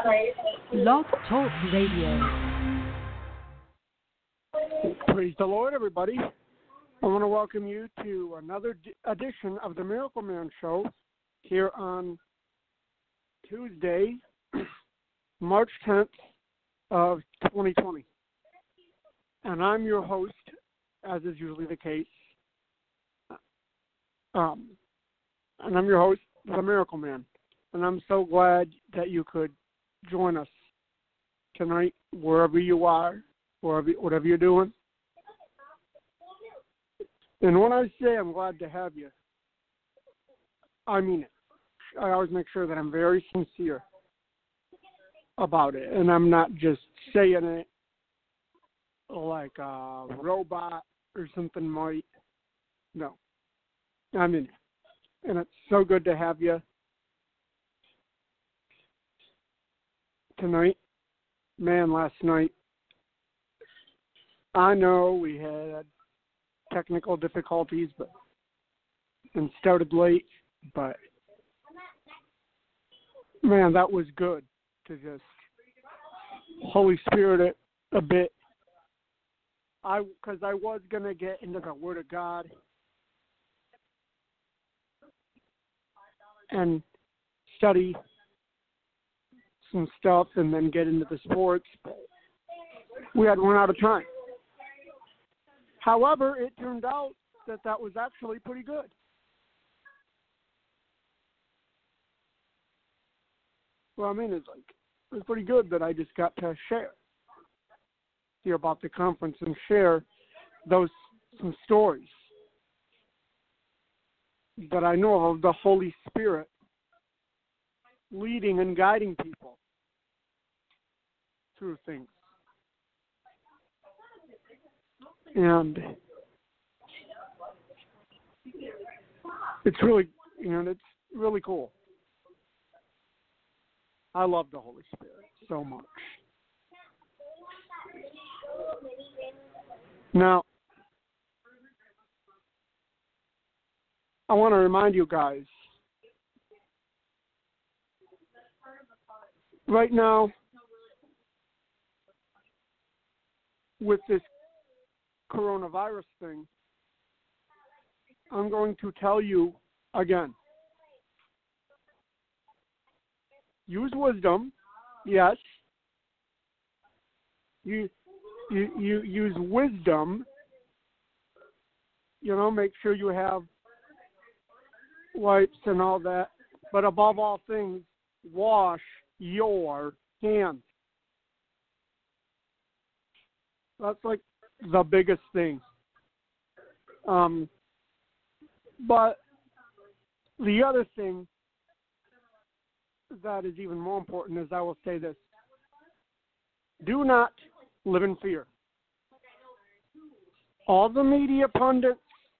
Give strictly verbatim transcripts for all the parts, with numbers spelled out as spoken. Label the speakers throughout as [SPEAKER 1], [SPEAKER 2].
[SPEAKER 1] Blog Talk Radio.
[SPEAKER 2] Praise the Lord, everybody. I want to welcome you to another d- edition of the Miracle Man Show here on Tuesday, March tenth of twenty twenty. And I'm your host, as is usually the case. Um, and I'm your host, the Miracle Man. And I'm so glad that you could join us tonight, wherever you are, wherever, whatever you're doing. And when I say I'm glad to have you, I mean it. I always make sure that I'm very sincere about it, and I'm not just saying it like a robot or something might. No, I'm in it. And it's so good to have you tonight. Man, last night, I know we had technical difficulties, but and started late, but man, that was good to just Holy Spirit it a bit. I because I was gonna get into the Word of God and study some stuff and then get into the sports, but we had run out of time. However, it turned out that that was actually pretty good. Well, I mean, it's like it was pretty good that I just got to share hear about the conference and share those some stories that I know of the Holy Spirit leading and guiding people through things. And it's really, you know, it's really cool. I love the Holy Spirit so much. Now, I want to remind you guys, right now, with this coronavirus thing, I'm going to tell you again. Use wisdom, yes. You, you, you use wisdom. You know, make sure you have wipes and all that. But above all things, wash your hands. That's like the biggest thing. Um, but the other thing that is even more important is I will say this. Do not live in fear. All the media pundits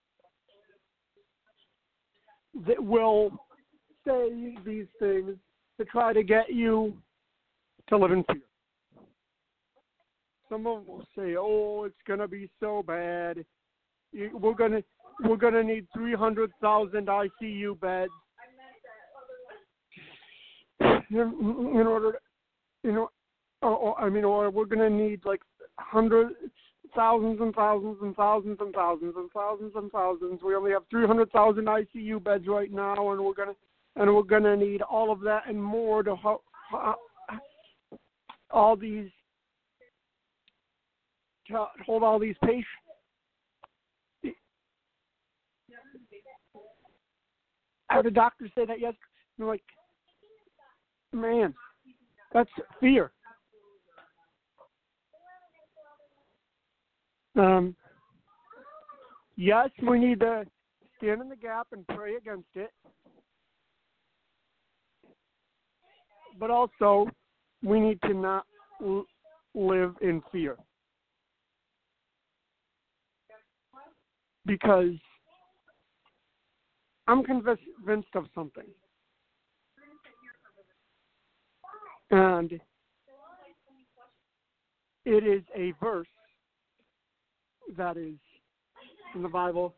[SPEAKER 2] that will say these things to try to get you to live in fear. Some of them will say, "Oh, it's gonna be so bad. We're gonna we're gonna need three hundred thousand I C U beds in, in order, to, you know, or, or, I mean, or we're gonna need like hundreds, thousands and thousands and thousands and thousands and thousands and thousands. We only have three hundred thousand I C U beds right now, and we're gonna and we're gonna need all of that and more to ho- ho- all these." To hold all these patients. I heard a doctor say that yesterday. I'm like, man, that's fear. Um, yes, we need to stand in the gap and pray against it. But also, we need to not l- live in fear. Because I'm convinced of something. And it is a verse that is in the Bible.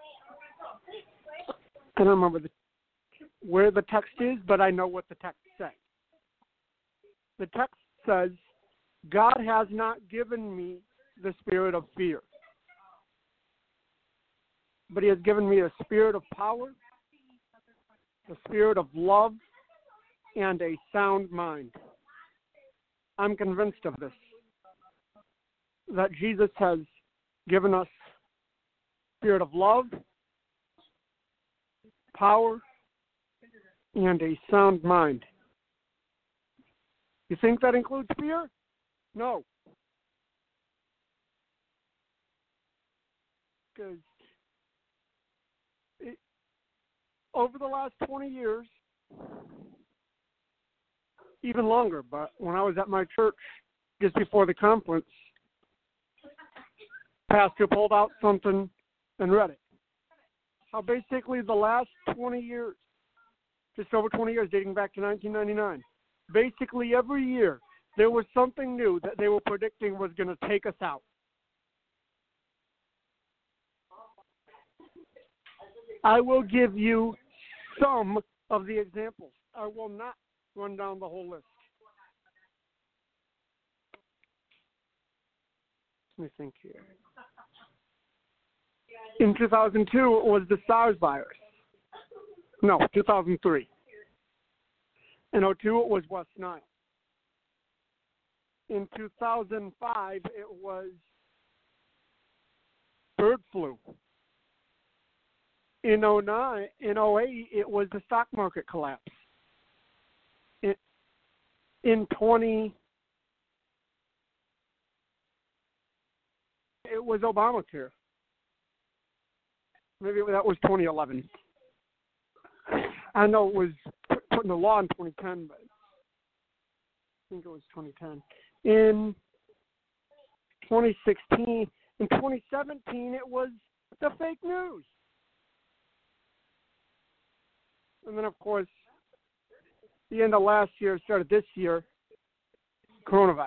[SPEAKER 2] I don't remember the, where the text is, but I know what the text says. the text says, God has not given me the spirit of fear, but he has given me a spirit of power, a spirit of love, and a sound mind. I'm convinced of this, that Jesus has given us spirit of love, power, and a sound mind. You think that includes fear? No. Because over the last twenty years, even longer, but when I was at my church just before the conference, pastor pulled out something and read it. How basically the last twenty years, just over twenty years, dating back to nineteen ninety-nine, basically every year there was something new that they were predicting was going to take us out. I will give you some of the examples. I will not run down the whole list. Let me think here. In two thousand two, it was the SARS virus. No, two thousand three. In oh two, it was West Nile. In two thousand five, it was bird flu. In oh nine, in oh eight, it was the stock market collapse. In, in twenty, it was Obamacare. Maybe that was twenty eleven. I know it was put, put in the law in twenty ten, but I think it was twenty ten. In twenty sixteen, in twenty seventeen, it was the fake news. And then, of course, the end of last year, started this year, coronavirus.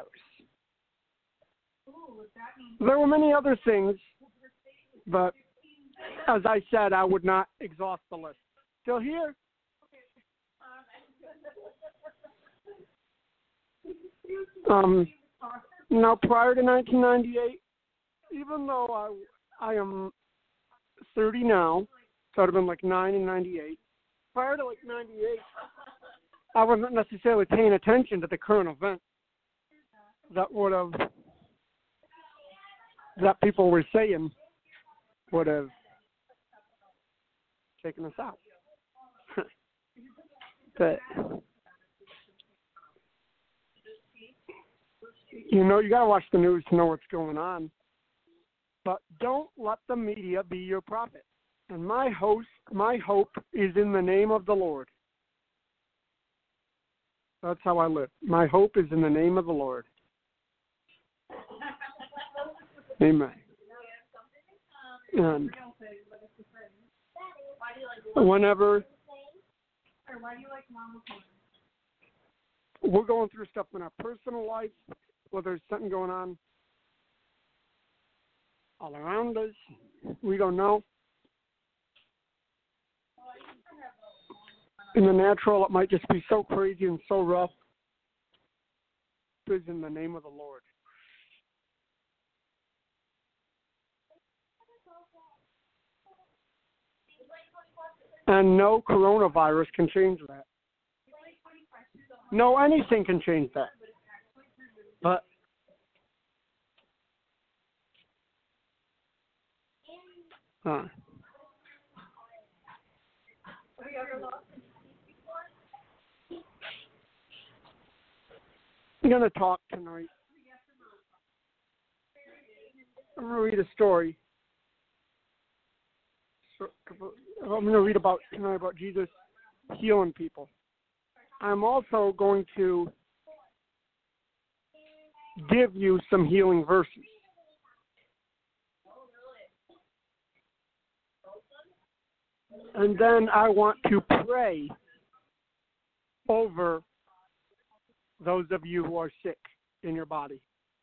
[SPEAKER 2] There were many other things, but as I said, I would not exhaust the list. Still here? Um, now, prior to nineteen ninety-eight, even though I, I am thirty now, so I'd have been like nine in ninety-eight, prior to like ninety-eight, I wasn't necessarily paying attention to the current event that would have, that people were saying would have taken us out. But, you know, you got to watch the news to know what's going on. But don't let the media be your prophet. And my host, my hope is in the name of the Lord. That's how I live. My hope is in the name of the Lord. Amen. And whenever we're going through stuff in our personal life, whether there's something going on all around us, we don't know. In the natural, it might just be so crazy and so rough. It is in the name of the Lord. And no coronavirus can change that. No, anything can change that. But uh, I'm going to talk tonight. I'm going to read a story. I'm going to read about tonight about Jesus healing people. I'm also going to give you some healing verses. And then I want to pray over those of you who are sick in your body,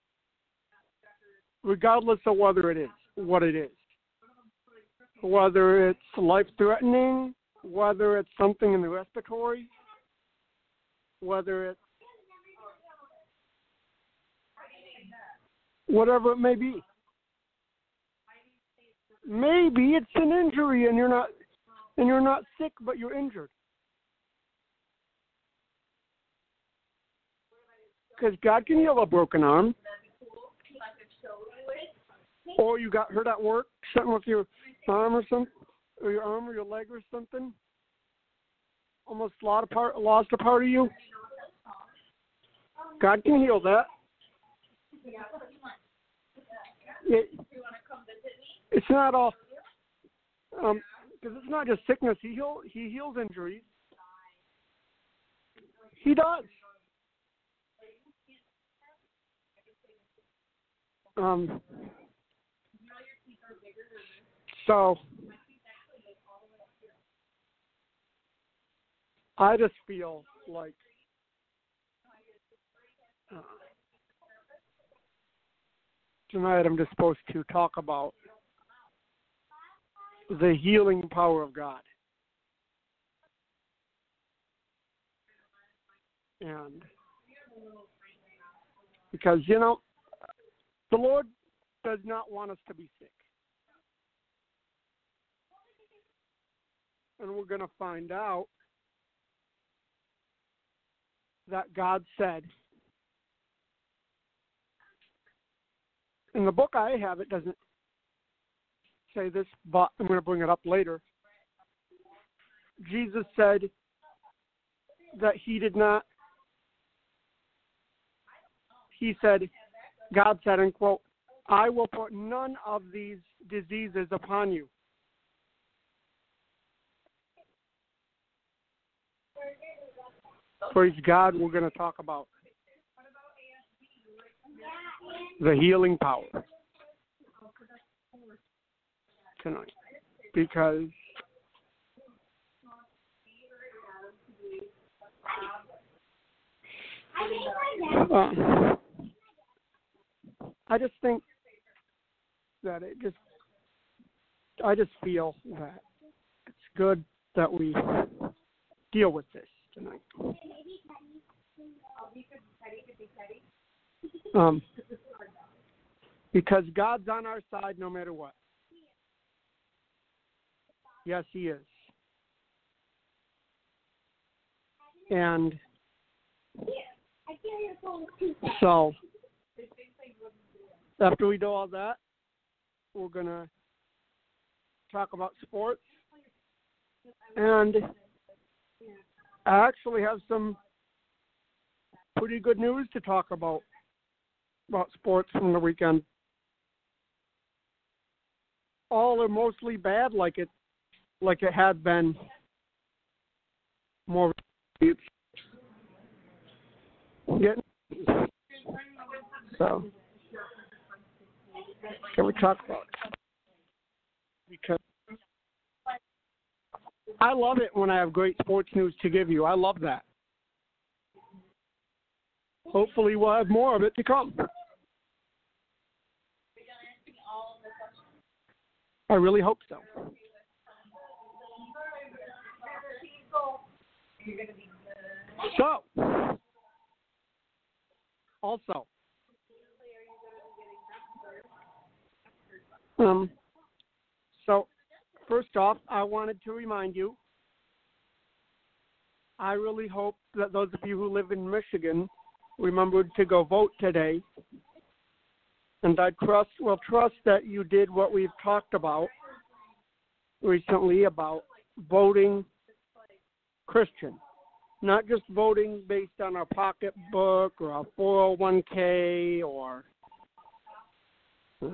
[SPEAKER 2] regardless of whether it is, what it is. Whether it's life-threatening, whether it's something in the respiratory, whether it's whatever it may be. Maybe it's an injury and you're not and you're not sick, but you're injured. Because God can heal a broken arm. Or you got hurt at work, something with your arm or something, or your arm or your leg or something. Almost lost a part, lost a part of you. God can heal that. It, it's not all, um, because it's not just sickness. He heal, he heals injuries. He does. Um. So I just feel like uh, tonight I'm just supposed to talk about the healing power of God. And because, you know, the Lord does not want us to be sick. And we're going to find out that God said, in the book I have, it doesn't say this, but I'm going to bring it up later. Jesus said that he did not, he said, God said, and quote, I will put none of these diseases upon you. Praise God, we're going to talk about the healing power tonight. Because uh, I just think that it just, I just feel that it's good that we deal with this tonight. Um, because God's on our side no matter what. Yes, he is. And so, after we do all that, we're going to talk about sports. And I actually have some pretty good news to talk about about sports from the weekend. All are mostly bad, like it like it had been more. Getting so can we talk about it? Because I love it when I have great sports news to give you. I love that. Hopefully we'll have more of it to come. I really hope so. So, also, um, so first off, I wanted to remind you, I really hope that those of you who live in Michigan remembered to go vote today. And I trust, well, trust that you did what we've talked about recently about voting Christian. Not just voting based on our pocketbook or our four oh one k or uh,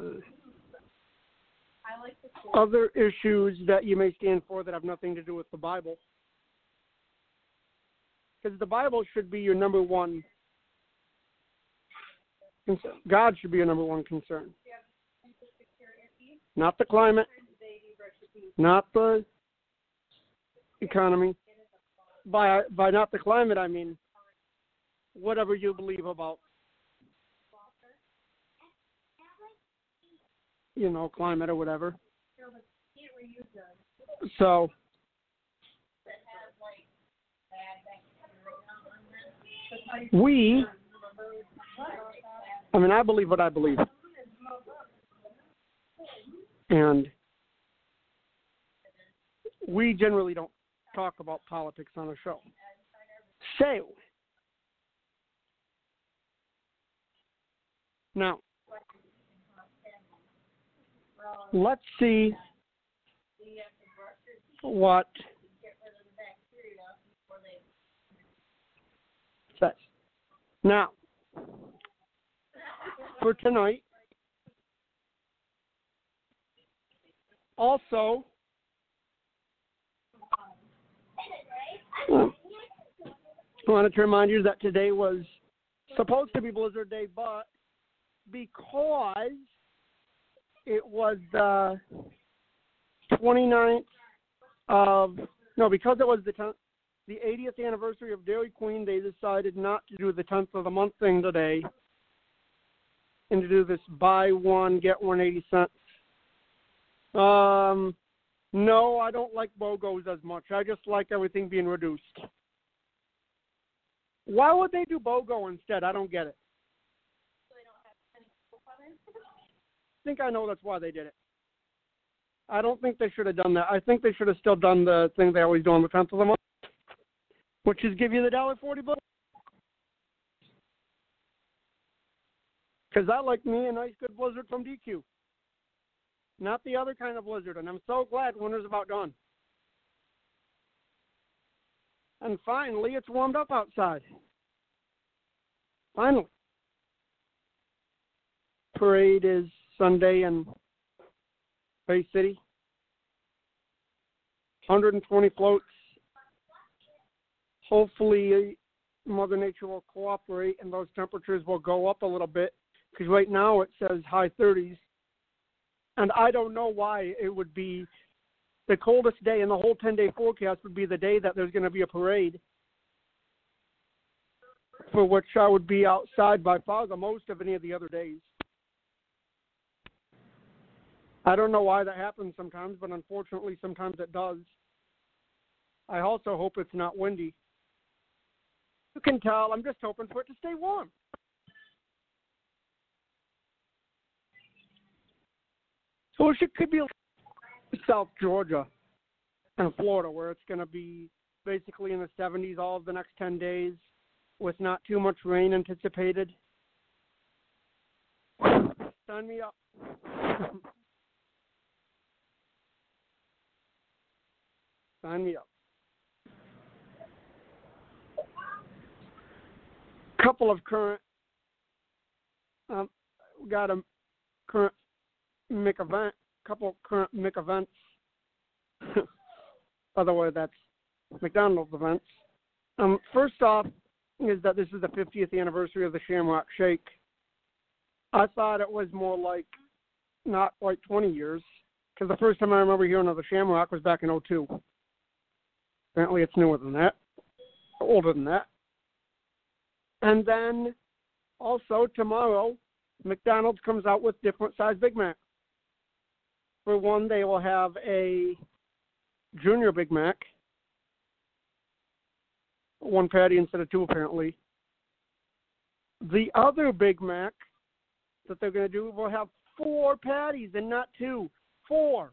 [SPEAKER 2] other issues that you may stand for that have nothing to do with the Bible. Because the Bible should be your number one concern. God should be your number one concern. Not the climate, not the economy. By by not the climate, I mean whatever you believe about, you know, climate or whatever. So, we I mean, I believe what I believe. And we generally don't talk about politics on a show. So, now, let's see what says. Now, for tonight, also, um, I wanted to remind you that today was supposed to be Blizzard Day, but because it was the twenty-ninth of, no, because it was the tenth, the eightieth anniversary of Dairy Queen, they decided not to do the tenth of the month thing today and to do this buy one, get one eighty cents. Um, no, I don't like BOGOs as much. I just like everything being reduced. Why would they do BOGO instead? I don't get it. So they don't have any coupons? I think I know that's why they did it. I don't think they should have done that. I think they should have still done the thing they always do on the tenth of the month, which is give you the one dollar forty bill. Because I like me a nice good Blizzard from D Q. Not the other kind of Blizzard, and I'm so glad winter's about done. And finally, it's warmed up outside. Finally. Parade is Sunday in Bay City. one hundred twenty floats. Hopefully, Mother Nature will cooperate and those temperatures will go up a little bit, because right now it says high thirties. And I don't know why it would be the coldest day in the whole ten-day forecast would be the day that there's going to be a parade, for which I would be outside by far the most of any of the other days. I don't know why that happens sometimes, but unfortunately sometimes it does. I also hope it's not windy. You can tell I'm just hoping for it to stay warm. So it could be South Georgia and Florida, where it's going to be basically in the seventies all of the next ten days with not too much rain anticipated. Sign me up. Sign me up. Couple of current, um, we got a current M I C event, couple of current M I C events. By the way, that's McDonald's events. Um, first off is that this is the fiftieth anniversary of the Shamrock Shake. I thought it was more like not quite twenty years, because the first time I remember hearing of the Shamrock was back in oh two. Apparently it's newer than that, older than that. And then also tomorrow, McDonald's comes out with different size Big Mac. For one, they will have a Junior Big Mac, one patty instead of two apparently. The other Big Mac that they're going to do will have four patties and not two. Four.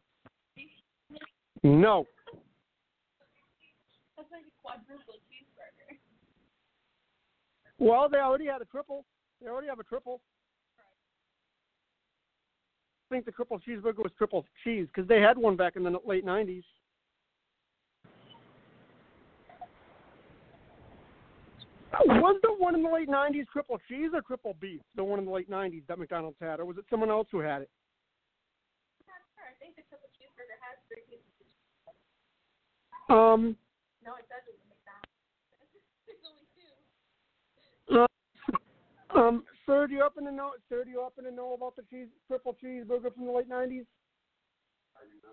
[SPEAKER 2] No. That's like a quadruple cheeseburger. Well, they already had a triple. They already have a triple. I think the triple cheeseburger was triple cheese because they had one back in the late nineties. Was the one in the late nineties triple cheese or triple beef? The one in the late nineties that McDonald's had, or was it someone else who had it? I'm not sure. I think the triple cheeseburger has three pieces. Um. No, it doesn't. McDonald's. There's only two. Uh, um, sir, do you happen to know? Sir, do you happen to know about the cheese triple cheeseburger from the late nineties? I do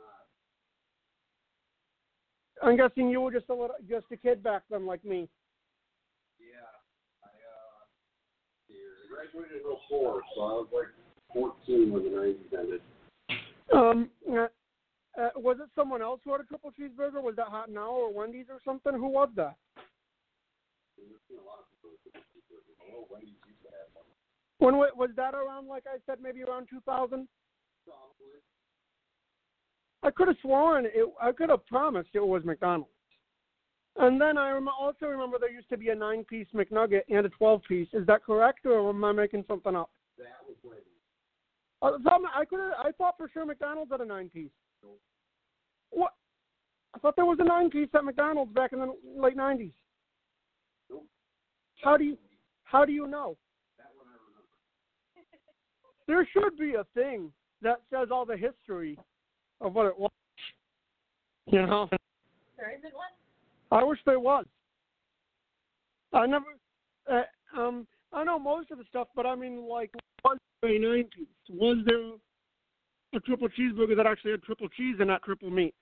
[SPEAKER 2] not. I'm guessing you were just a little, just a kid back then, like me.
[SPEAKER 1] Yeah, I uh, I graduated in oh four, so I was like fourteen when the nineties ended.
[SPEAKER 2] Um, uh, uh, was it someone else who had a triple cheeseburger? Was that Hot Now or Wendy's or something? Who was that? When wa- was that around? Like I said, maybe around two thousand.
[SPEAKER 1] Probably.
[SPEAKER 2] I could have sworn it. I could have promised it was McDonald's. And then I rem- also remember there used to be a nine-piece McNugget and a twelve-piece. Is that correct, or am I making something up?
[SPEAKER 1] That was when.
[SPEAKER 2] I thought, I could. I thought for sure McDonald's had a nine-piece.
[SPEAKER 1] Nope.
[SPEAKER 2] What? I thought there was a nine-piece at McDonald's back in the late nineties.
[SPEAKER 1] Nope.
[SPEAKER 2] How do you? How do you know?
[SPEAKER 1] That one I remember.
[SPEAKER 2] There should be a thing that says all the history of what it was. You know.
[SPEAKER 3] There isn't one?
[SPEAKER 2] I wish there was. I never. Uh, um. I know most of the stuff, but I mean, like, was there a nine-piece? Was there a triple cheeseburger that actually had triple cheese and not triple meat?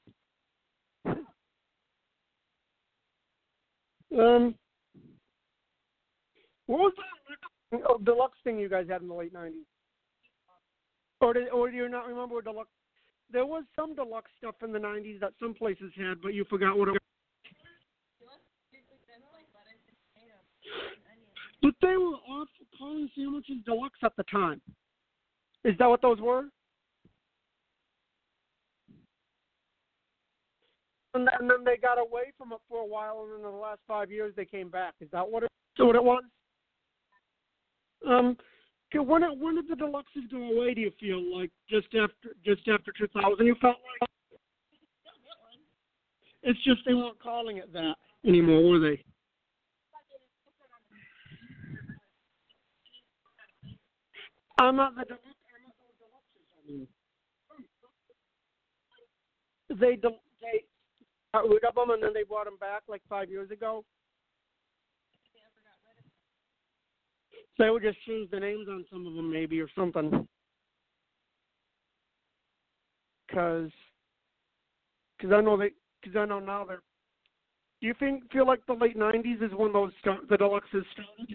[SPEAKER 2] Um. What was the oh, deluxe thing you guys had in the late nineties? Or did, or do you not remember what deluxe? There was some deluxe stuff in the nineties that some places had, but you forgot what it was. But they were off calling sandwiches deluxe at the time. Is that what those were? And then, and then they got away from it for a while, and in the last five years they came back. Is that what it, what it was? Um, okay, when it, when did the deluxes go away? Do you feel like just after just after two thousand? You felt like it's just they weren't calling it that anymore, were they? I'm not the deluxe. I'm not those deluxes. I mean, they de- they got rid of them and then they brought them back like five years ago. So they would just change the names on some of them, maybe, or something. Cause, cause I know they, cause I know now they're. Do you think feel like the late nineties is when those start, the deluxes started?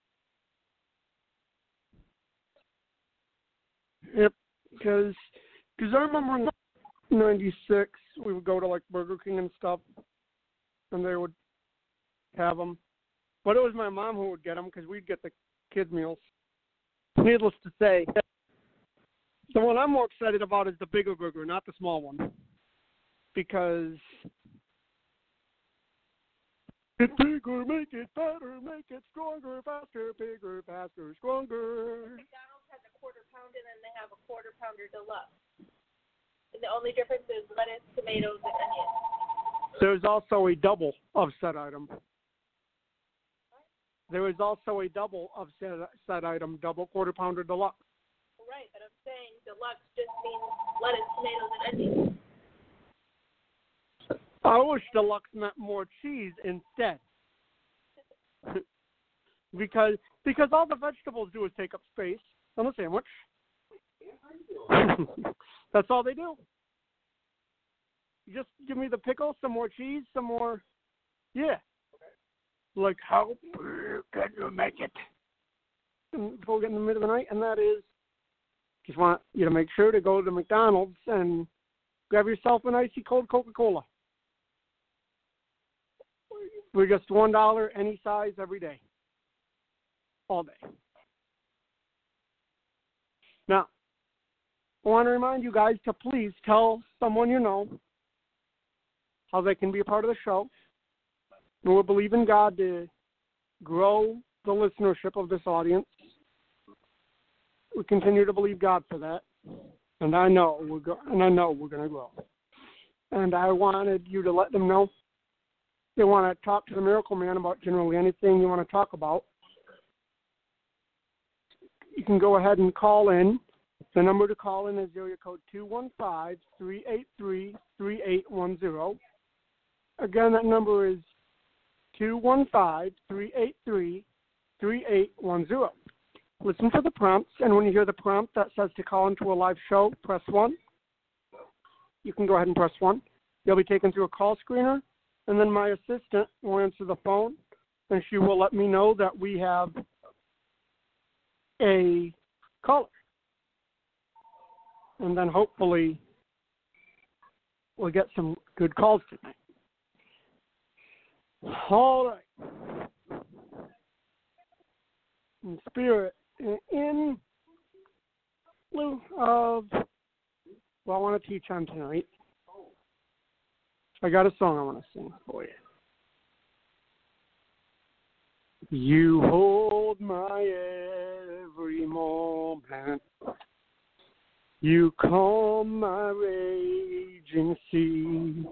[SPEAKER 2] Yep, because cause I remember in ninety-six we would go to like Burger King and stuff, and they would have them. But it was my mom who would get them because we'd get the kids' meals. Needless to say, the one I'm more excited about is the bigger burger, not the small one, because it's bigger, make it better, make it stronger, faster, bigger, faster, stronger.
[SPEAKER 3] McDonald's has a quarter pounder and then they have a quarter pounder deluxe. And the only difference is lettuce, tomatoes, and onions.
[SPEAKER 2] There's also a double of said item. There is also a double of said, said item, double quarter pounder deluxe.
[SPEAKER 3] Right, but I'm saying deluxe just means lettuce, tomatoes, and onions.
[SPEAKER 2] I wish deluxe meant more cheese instead. because because all the vegetables do is take up space on the sandwich. That's all they do. Just give me the pickle, some more cheese, some more. Yeah. Like, how can you make it? And before we get in the middle of the night, and that is, just want you to make sure to go to McDonald's and grab yourself an icy cold Coca-Cola. For just one dollar, any size, every day, all day. Now, I want to remind you guys to please tell someone you know how they can be a part of the show. And we believe in God to grow the listenership of this audience. We continue to believe God for that, and I know we're go- and I know we're going to grow. And I wanted you to let them know they want to talk to the Miracle Man about generally anything you want to talk about. You can go ahead and call in. The number to call in is area code two one five, three eight three, three eight one zero. Again, that number is two one five, three eight three, three eight one zero. Listen for the prompts, and when you hear the prompt that says to call into a live show, press one. You can go ahead and press one. You'll be taken through a call screener, and then my assistant will answer the phone, and she will let me know that we have a caller. And then hopefully we'll get some good calls tonight. All right. And Spirit in lieu of what I want to teach on tonight, I got a song I want to sing for you. You hold my every moment. You calm my raging sea.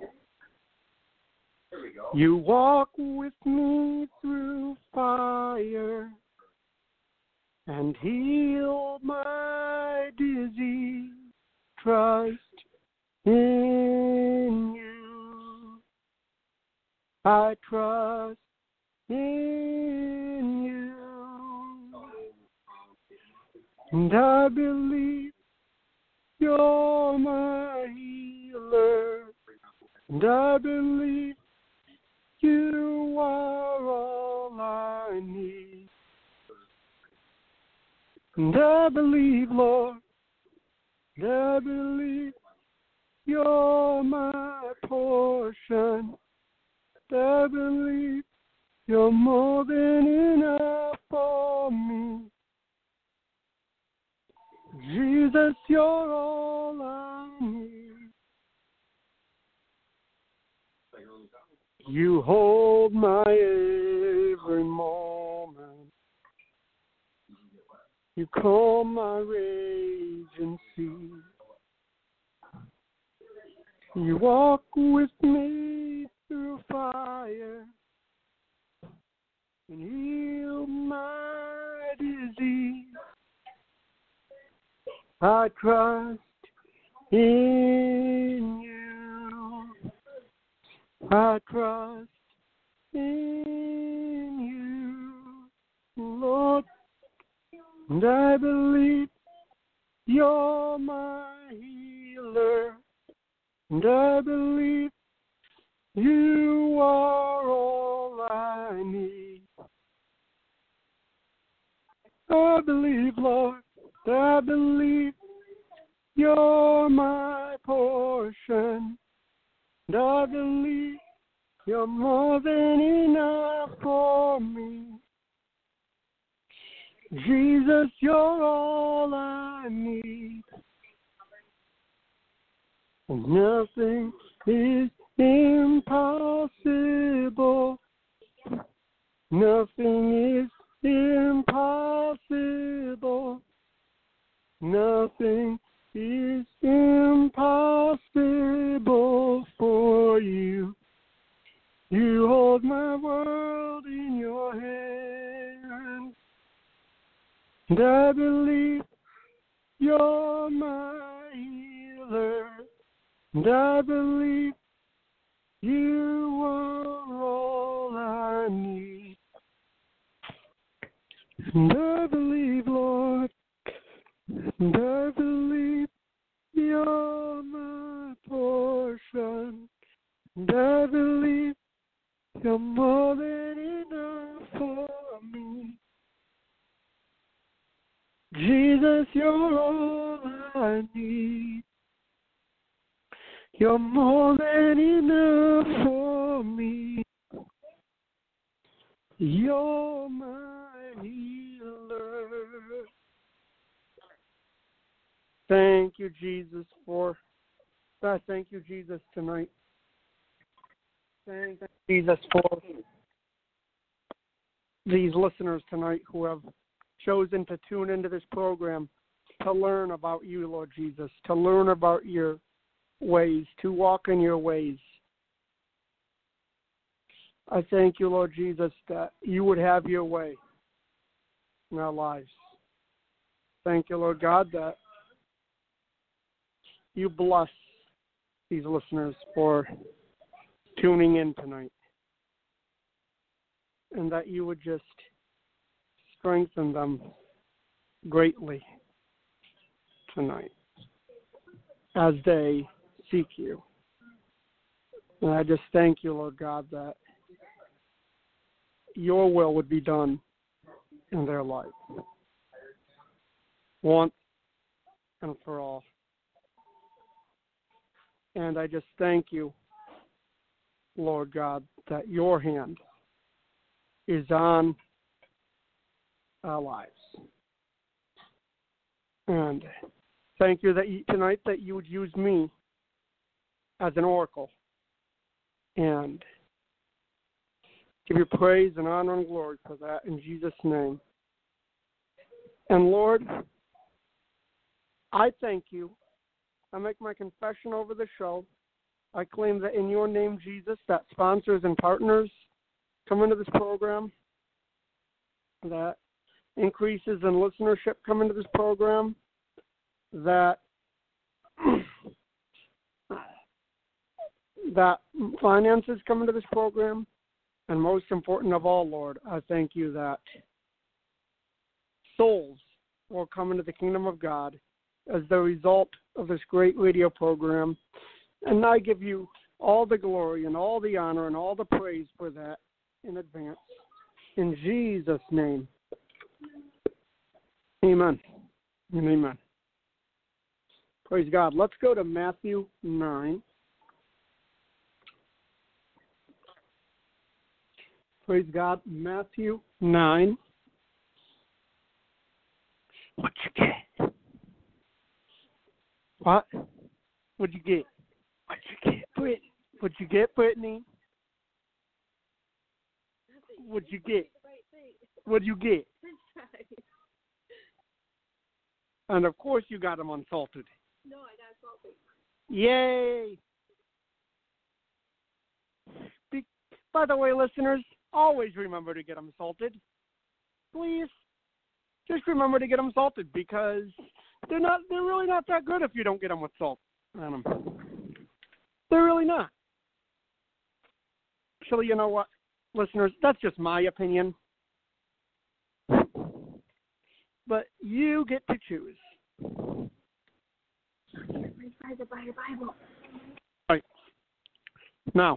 [SPEAKER 2] You walk with me through fire and heal my disease. Trust in you. I trust in you. And I believe you're my healer. And I believe you are all I need. And I believe, Lord, and I believe you're my portion. And I believe you're more than enough for me. Jesus, you're all I need. You hold my every moment. You calm my raging sea. You walk with me through fire and heal my disease. I trust in you. I trust in you, Lord, and I believe you're my healer, and I believe you are all I need. I believe, Lord, I believe you're my portion. And I believe you're more than enough for me. Jesus, you're all I need. And nothing is impossible. Nothing is impossible. Nothing is impossible for you. You hold my world in your hand. And I believe you're my healer. And I believe you are all I need. And I believe, Lord, and I believe you're my portion. And I believe you're more than enough for me. Jesus, you're all I need. You're more than enough for me. You're my healer. Thank you, Jesus, for I thank you, Jesus, tonight. Thank you, Jesus, for these listeners tonight who have chosen to tune into this program to learn about you, Lord Jesus, to learn about your ways, to walk in your ways. I thank you, Lord Jesus, that you would have your way in our lives. Thank you, Lord God, that you bless these listeners for tuning in tonight, and that you would just strengthen them greatly tonight as they seek you. And I just thank you, Lord God, that your will would be done in their life once and for all. And I just thank you, Lord God, that your hand is on our lives. And thank you that you, tonight that you would use me as an oracle. And give you praise and honor and glory for that in Jesus' name. And Lord, I thank you. I make my confession over the show. I claim that in your name, Jesus, that sponsors and partners come into this program, that increases in listenership come into this program, that that finances come into this program, and most important of all, Lord, I thank you that souls will come into the kingdom of God as the result of this great radio program. And I give you all the glory and all the honor and all the praise for that in advance. In Jesus' name, amen and amen. Praise God. Let's go to Matthew nine. Praise God. Matthew nine. What you get? What? What'd you get? What'd you get, Brittany? What'd you get, Brittany? What'd you get? What'd you get? And of course you got him unsalted.
[SPEAKER 3] No, I got salted.
[SPEAKER 2] Yay! Be- By the way, listeners, always remember to get them salted. Please, just remember to get them salted because they're not. They're really not that good if you don't get them with salt on them. They're really not. Actually, you know what, listeners? That's just my opinion. But you get to choose.
[SPEAKER 3] The Bible.
[SPEAKER 2] All right. Now,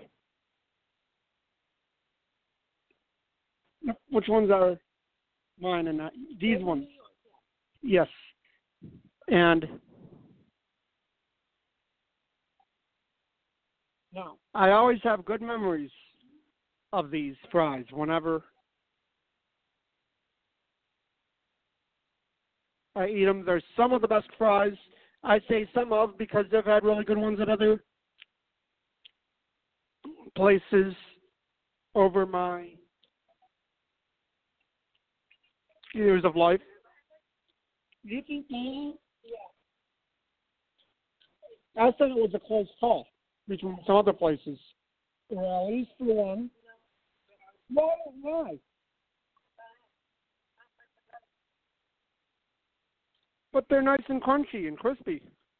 [SPEAKER 2] which ones are mine and not these ones? Yes. And now, I always have good memories of these fries whenever I eat them. They're some of the best fries. I say some of because they've had really good ones at other places over my years of life. You think that? Yeah. I said it was a close call between some other places. Well, at least for one. Why? Why? But they're nice and crunchy and crispy.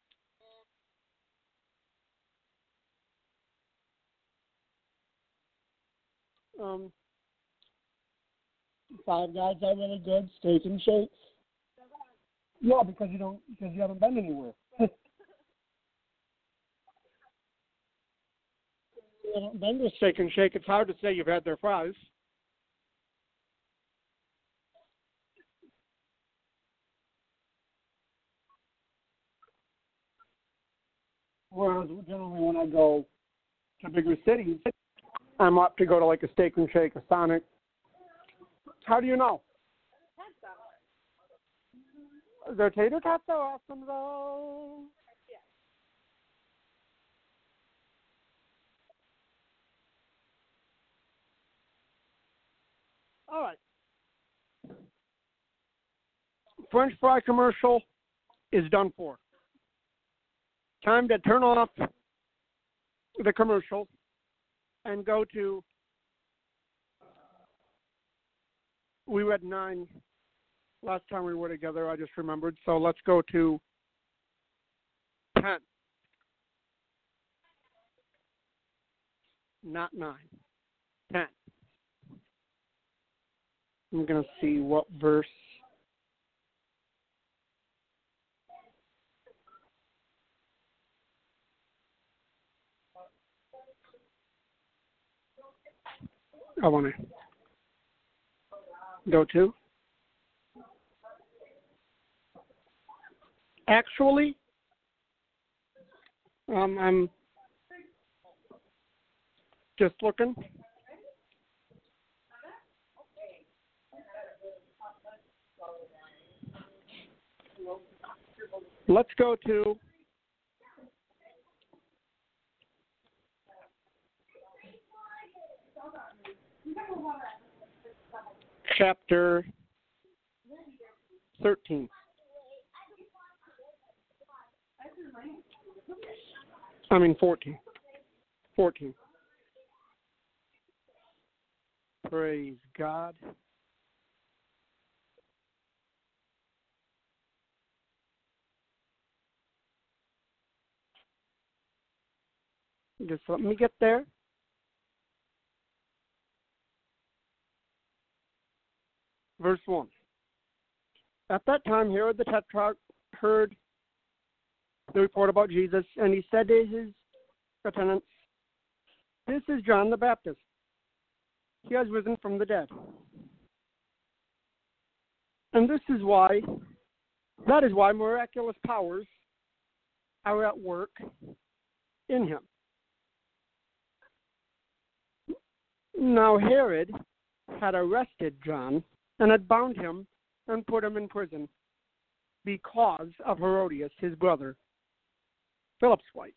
[SPEAKER 2] Um, Five Guys are really good. Steak and Shakes. Yeah, because you don't because you haven't been anywhere. You haven't been to Steak and Shake. It's hard to say you've had their fries. Whereas generally when I go to bigger cities, I'm up to go to like a Steak and Shake, a Sonic. How do you know? Their tater tots are awesome though. All right. French fry commercial is done for. Time to turn off the commercial and go to, we read nine last time we were together, I just remembered. So let's go to ten. Not nine. ten. I'm going to see what verse. I want to go to. Actually, um, I'm just looking. Let's go to chapter thirteen. I mean fourteen. fourteen. Praise God. Just let me get there. Verse one. At that time, Herod the Tetrarch heard the report about Jesus, and he said to his attendants, "This is John the Baptist. He has risen from the dead. And this is why, that is why miraculous powers are at work in him." Now Herod had arrested John and had bound him and put him in prison because of Herodias, his brother, Philip's wife.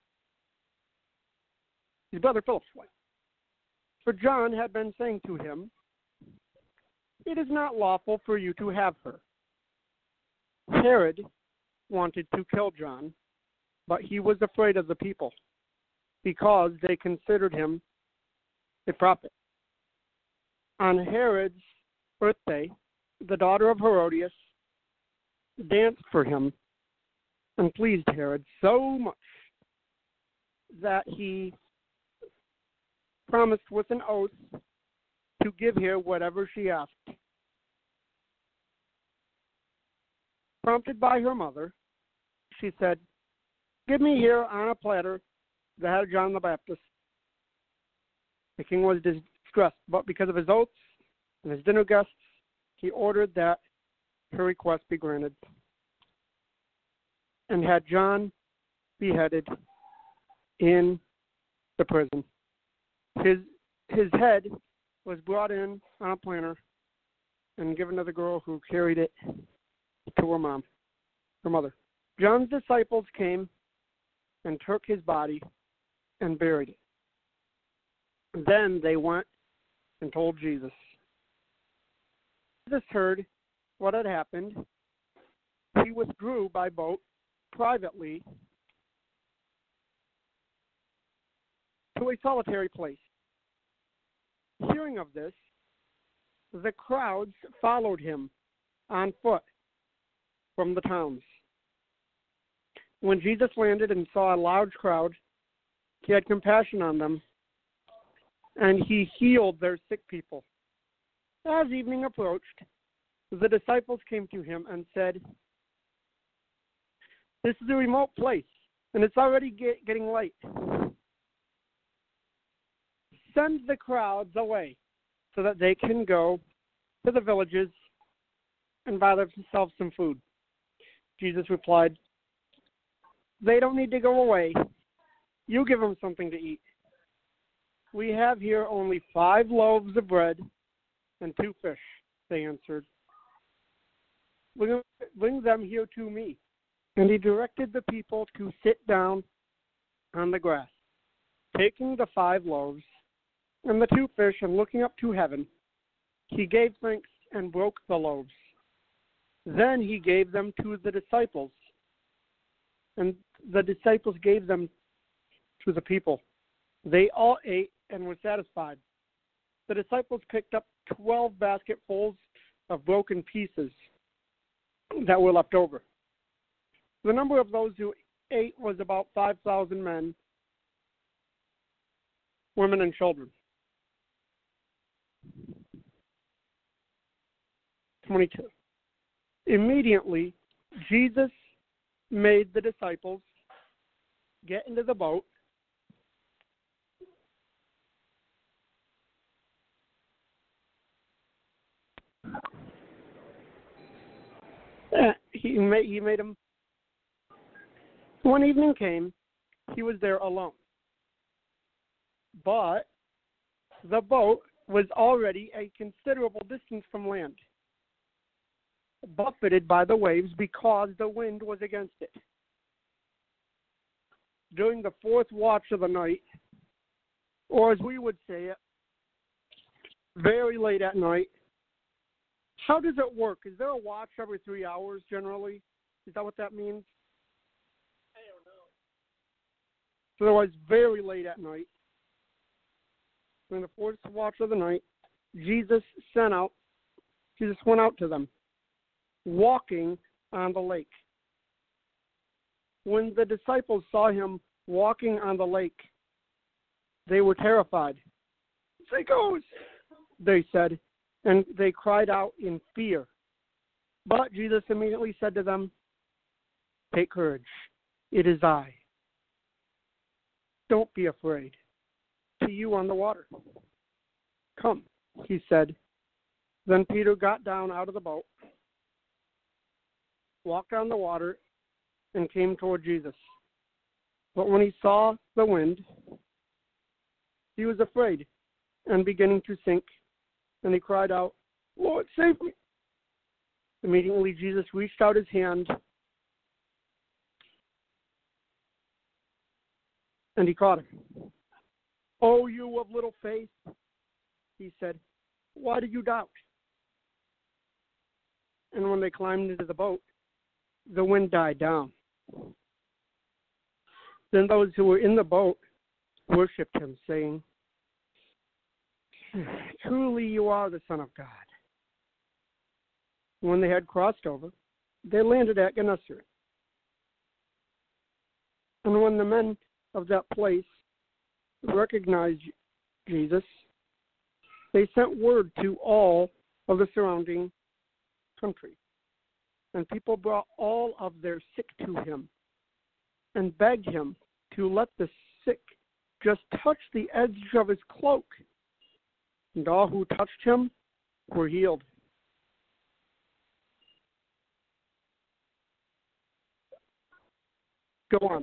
[SPEAKER 2] His brother Philip's wife. For John had been saying to him, "It is not lawful for you to have her." Herod wanted to kill John, but he was afraid of the people, because they considered him a prophet. On Herod's birthday, the daughter of Herodias danced for him and pleased Herod so much that he promised with an oath to give her whatever she asked. Prompted by her mother, she said, "Give me here on a platter the head of John the Baptist." The king was distressed, but because of his oaths and his dinner guests, he ordered that her request be granted, and had John beheaded in the prison. His his head was brought in on a platter and given to the girl who carried it to her mom, her mother. John's disciples came and took his body and buried it. Then they went and told Jesus. Jesus heard what had happened. He withdrew by boat privately to a solitary place. Hearing of this, the crowds followed him on foot from the towns. When Jesus landed and saw a large crowd, he had compassion on them, and he healed their sick people. As evening approached, the disciples came to him and said, "This is a remote place, and it's already get, getting late. Send the crowds away so that they can go to the villages and buy themselves some food." Jesus replied, "They don't need to go away. You give them something to eat." "We have here only five loaves of bread and two fish," they answered. Bring, bring them here to me." And he directed the people to sit down on the grass. Taking the five loaves and the two fish and looking up to heaven, he gave thanks and broke the loaves. Then he gave them to the disciples, and the disciples gave them to the people. They all ate and were satisfied. The disciples picked up twelve basketfuls of broken pieces that were left over. The number of those who ate was about five thousand men, women, and children. twenty-two. Immediately, Jesus made the disciples get into the boat he made, he made them. When evening came, he was there alone. But the boat was already a considerable distance from land, buffeted by the waves because the wind was against it. during the fourth watch of the night, or as we would say it, very late at night. How does it work? Is there a watch every three hours generally? Is that what that means?
[SPEAKER 3] I don't know.
[SPEAKER 2] So it was very late at night. During the fourth watch of the night, Jesus sent out, Jesus went out to them, walking on the lake. When the disciples saw him walking on the lake, they were terrified. "There he goes," they said, and they cried out in fear. But Jesus immediately said to them, "Take courage, it is I. Don't be afraid. To you on the water." "Come," he said. Then Peter got down out of the boat, walked on the water, and came toward Jesus. But when he saw the wind, he was afraid and beginning to sink, and he cried out, "Lord, save me." Immediately Jesus reached out his hand and he caught him. "Oh, you of little faith," he said, "why did you doubt?" And when they climbed into the boat, the wind died down. Then those who were in the boat worshipped him, saying, "Truly you are the Son of God." When they had crossed over, they landed at Gennesaret. And when the men of that place recognized Jesus, they sent word to all of the surrounding country. And people brought all of their sick to him and begged him to let the sick just touch the edge of his cloak. And all who touched him were healed. Go on.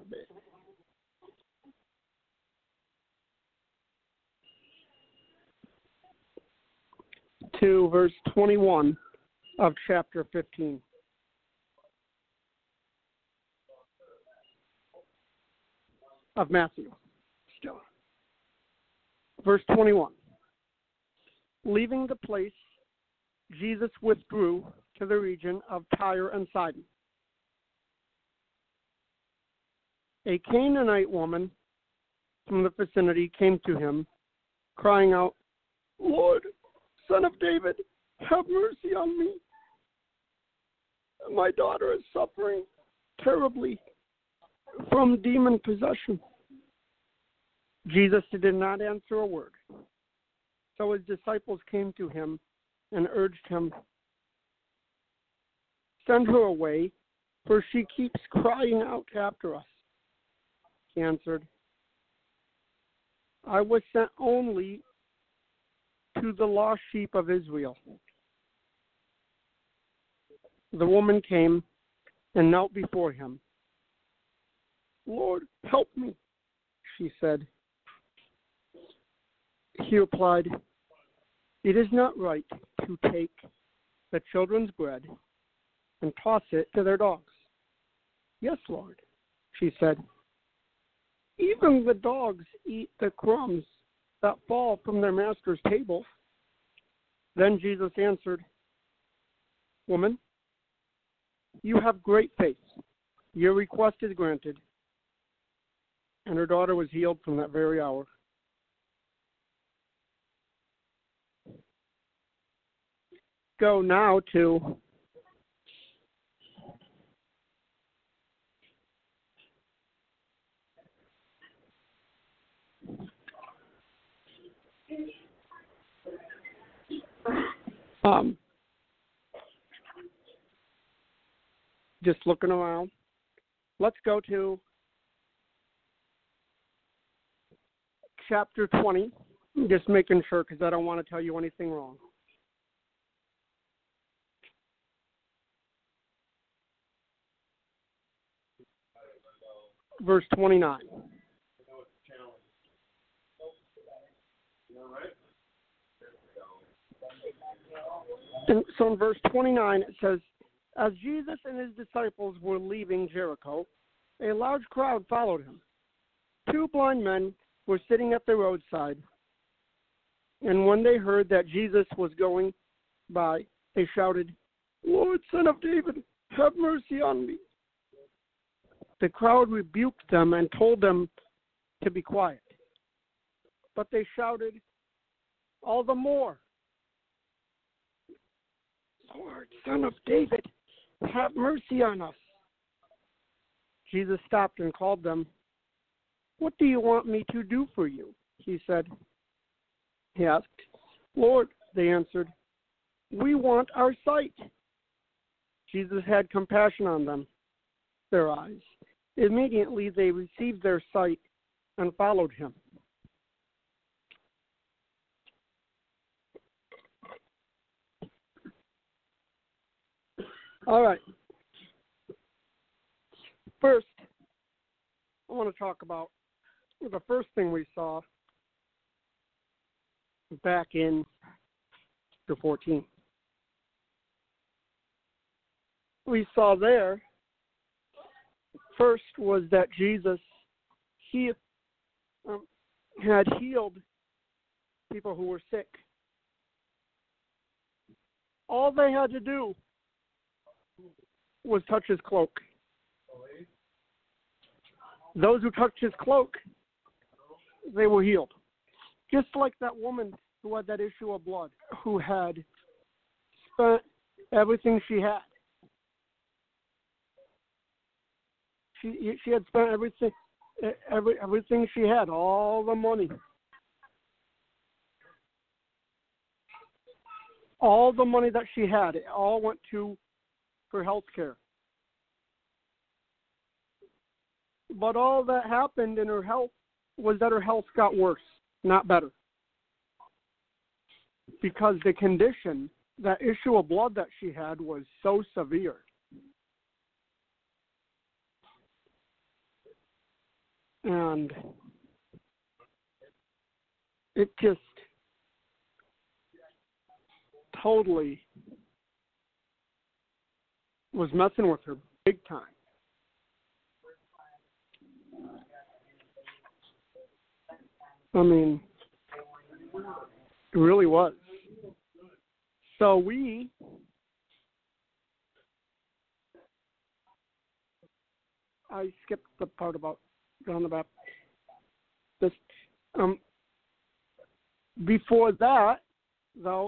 [SPEAKER 2] To verse twenty-one of chapter fifteen. Of Matthew. Still. Verse twenty-one. Leaving the place, Jesus withdrew to the region of Tyre and Sidon. A Canaanite woman from the vicinity came to him, crying out, "Lord, Son of David, have mercy on me. My daughter is suffering terribly from demon possession." Jesus did not answer a word. So his disciples came to him and urged him, "Send her away, for she keeps crying out after us." He answered, "I was sent only to the lost sheep of Israel." The woman came and knelt before him. "Lord, help me," she said. He replied, "It is not right to take the children's bread and toss it to their dogs." "Yes, Lord," she said. "Even the dogs eat the crumbs that fall from their master's table." Then Jesus answered, "Woman, you have great faith. Your request is granted." And her daughter was healed from that very hour. Go now to um, just looking around. Let's go to chapter twenty. Just making sure because I don't want to tell you anything wrong. Verse twenty-nine. And so in verse twenty-nine it says, "As Jesus and his disciples were leaving Jericho, a large crowd followed him, two blind men were sitting at the roadside, and when they heard that Jesus was going by, they shouted, "Lord, Son of David, have mercy on me." The crowd rebuked them and told them to be quiet. But they shouted all the more, "Lord, Son of David, have mercy on us." Jesus stopped and called them. "What do you want me to do for you?" he said. He asked. "Lord," they answered, "we want our sight." Jesus had compassion on them, their eyes. Immediately they received their sight and followed him. All right. First, I want to talk about the first thing we saw back in chapter fourteen. We saw there, first was that Jesus he um, had healed people who were sick. All they had to do was touch his cloak. Those who touched his cloak, they were healed. Just like that woman who had that issue of blood, who had spent everything she had. She she had spent everything every everything she had, all the money. All the money that she had, it all went to her health care. But all that happened in her health was that her health got worse, not better. Because the condition, that issue of blood that she had, was so severe. And it just totally was messing with her big time. I mean, it really was. So we I skipped the part about John the Baptist. Um, before that, though,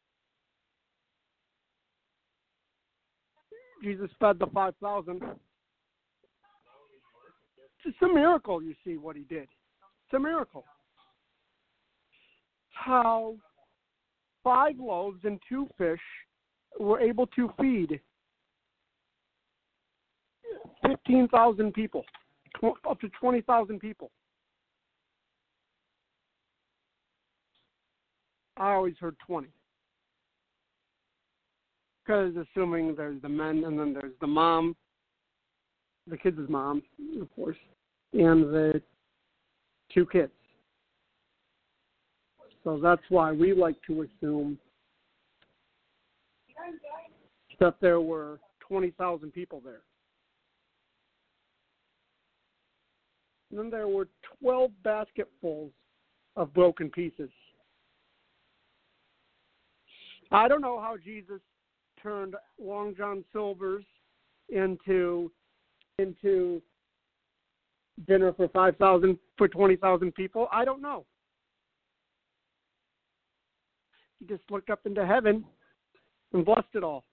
[SPEAKER 2] Jesus fed the five thousand. It's a miracle, you see, what he did. It's a miracle. How five loaves and two fish were able to feed fifteen thousand people, tw- up to twenty thousand people. I always heard twenty. Because assuming there's the men and then there's the mom, the kids' mom, of course, and the two kids. So that's why we like to assume that there were twenty thousand people there. And then there were twelve basketfuls of broken pieces. I don't know how Jesus turned Long John Silver's into into dinner for five thousand for twenty thousand people. I don't know. He just looked up into heaven and blessed it all.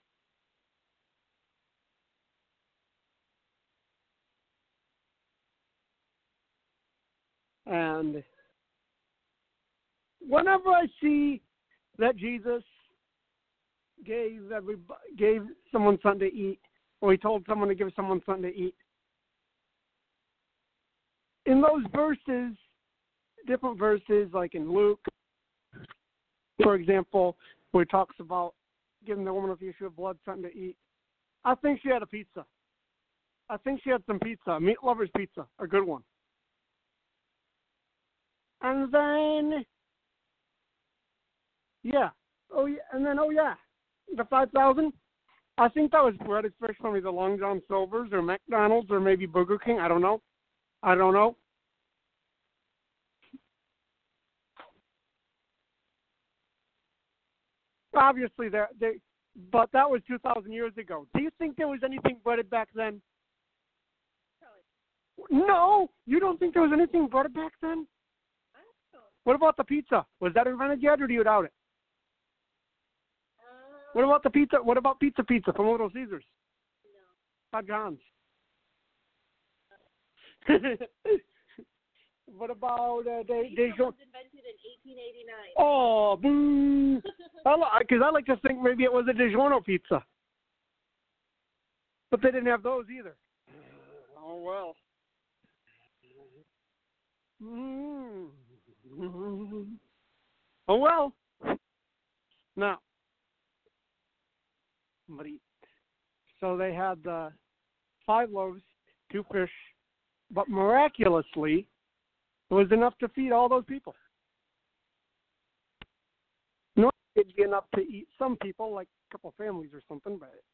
[SPEAKER 2] And whenever I see that Jesus gave every gave someone something to eat, or he told someone to give someone something to eat, in those verses, different verses, like in Luke, for example, where it talks about giving the woman with the issue of blood something to eat, I think she had a pizza. I think she had some pizza, meat lover's pizza, a good one. And then, yeah, oh yeah, and then oh yeah, the five thousand. I think that was breaded fish from either Long John Silver's or McDonald's or maybe Burger King. I don't know. I don't know. obviously there, they, but that was two thousand years ago. Do you think there was anything breaded back then? No, you don't think there was anything breaded back then?
[SPEAKER 3] I don't know.
[SPEAKER 2] What about the pizza? Was that invented yet, or do you doubt it?
[SPEAKER 3] Um,
[SPEAKER 2] What about the pizza? What about pizza pizza from Little Caesars?
[SPEAKER 3] no.
[SPEAKER 2] Todd John's. What about uh, they? They
[SPEAKER 3] Pizza was invented in eighteen eighty-nine.
[SPEAKER 2] Oh, boo! Because I like to think maybe it was a DiGiorno pizza, but they didn't have those either. Oh well. Mm. Oh well. Now, somebody. So they had the five loaves, two fish, but miraculously, it was enough to feed all those people. No, it'd be enough to eat some people, like a couple families or something, but it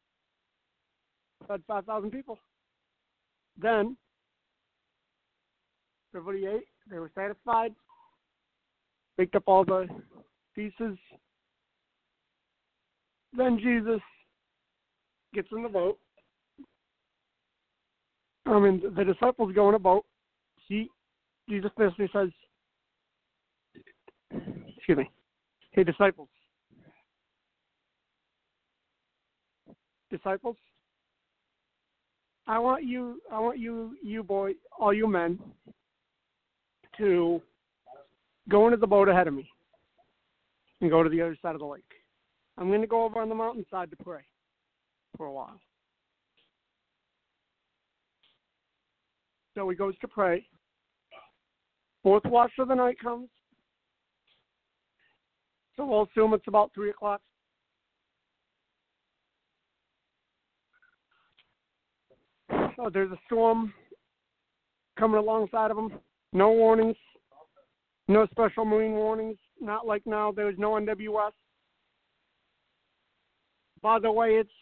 [SPEAKER 2] fed five thousand people. Then, everybody ate. They were satisfied. Picked up all the pieces. Then Jesus gets in the boat. I mean, the disciples go in a boat. He, Jesus basically says, excuse me, hey, disciples. Disciples, I want you, I want you, you boy, all you men, to go into the boat ahead of me and go to the other side of the lake. I'm going to go over on the mountainside to pray for a while. So he goes to pray. Fourth watch of the night comes. So we'll assume it's about three o'clock. So there's a storm coming alongside of them. No warnings. No special marine warnings. Not like now. There was no N W S. By the way, it's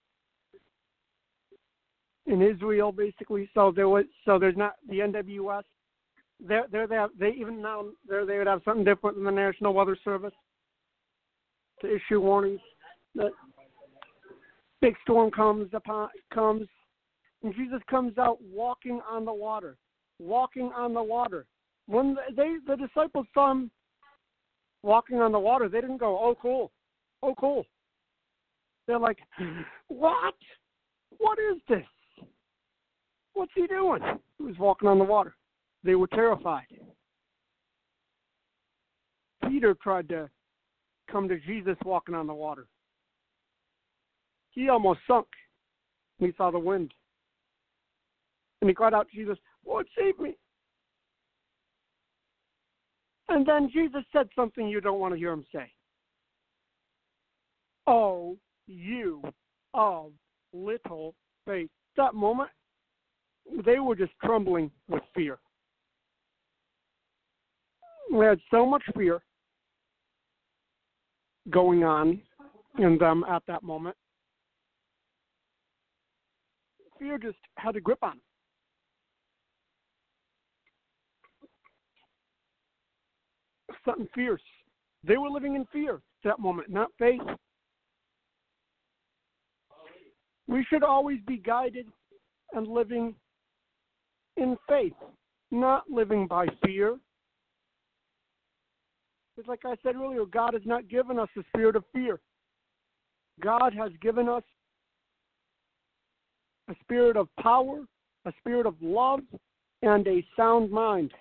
[SPEAKER 2] in Israel, basically. So there was, so there's not the N W S. They're, they're, they they even now they they would have something different than the National Weather Service to issue warnings. That big storm comes upon comes, and Jesus comes out walking on the water, walking on the water. When they the disciples saw him walking on the water, they didn't go, "Oh, cool, oh, cool." They're like, "What? What is this? What's he doing?" He was walking on the water. They were terrified. Peter tried to come to Jesus walking on the water. He almost sunk when he saw the wind. And he cried out to Jesus, "Lord, save me." And then Jesus said something you don't want to hear him say. "Oh, you of little faith." That moment, they were just trembling with fear. They had so much fear going on in them at that moment. Fear just had a grip on them. Something fierce. They were living in fear at that moment, not faith. We should always be guided and living in faith, not living by fear. It's like I said earlier, God has not given us a spirit of fear. God has given us a spirit of power, a spirit of love, and a sound mind.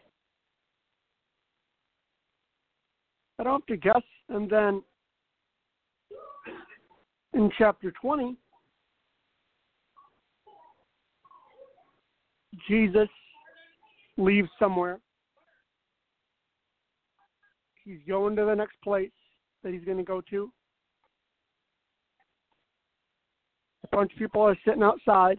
[SPEAKER 2] I don't have to guess. And then in chapter twenty, Jesus leaves somewhere. He's going to the next place that he's going to go to. A bunch of people are sitting outside.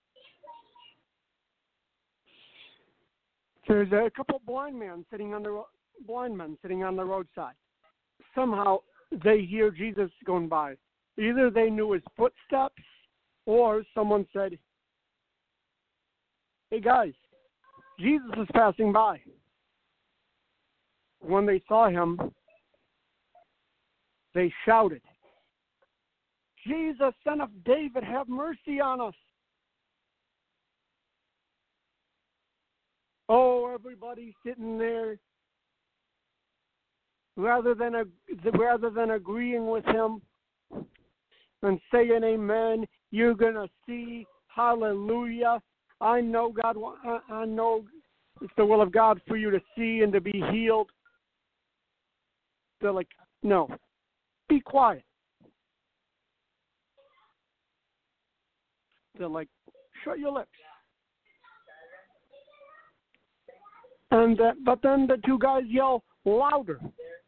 [SPEAKER 2] There's a couple blind men sitting on the ro- blind men sitting on the roadside. Somehow they hear Jesus going by. Either they knew his footsteps, or someone said, "Hey guys, Jesus is passing by." When they saw him, they shouted, Jesus, Son of David, have mercy on us. Oh, everybody sitting there, rather than rather than agreeing with him and saying amen, you're going to see, hallelujah. I know God, I know it's the will of God for you to see and to be healed. They're like, no, be quiet. They're like, shut your lips. And uh, but then the two guys yell louder,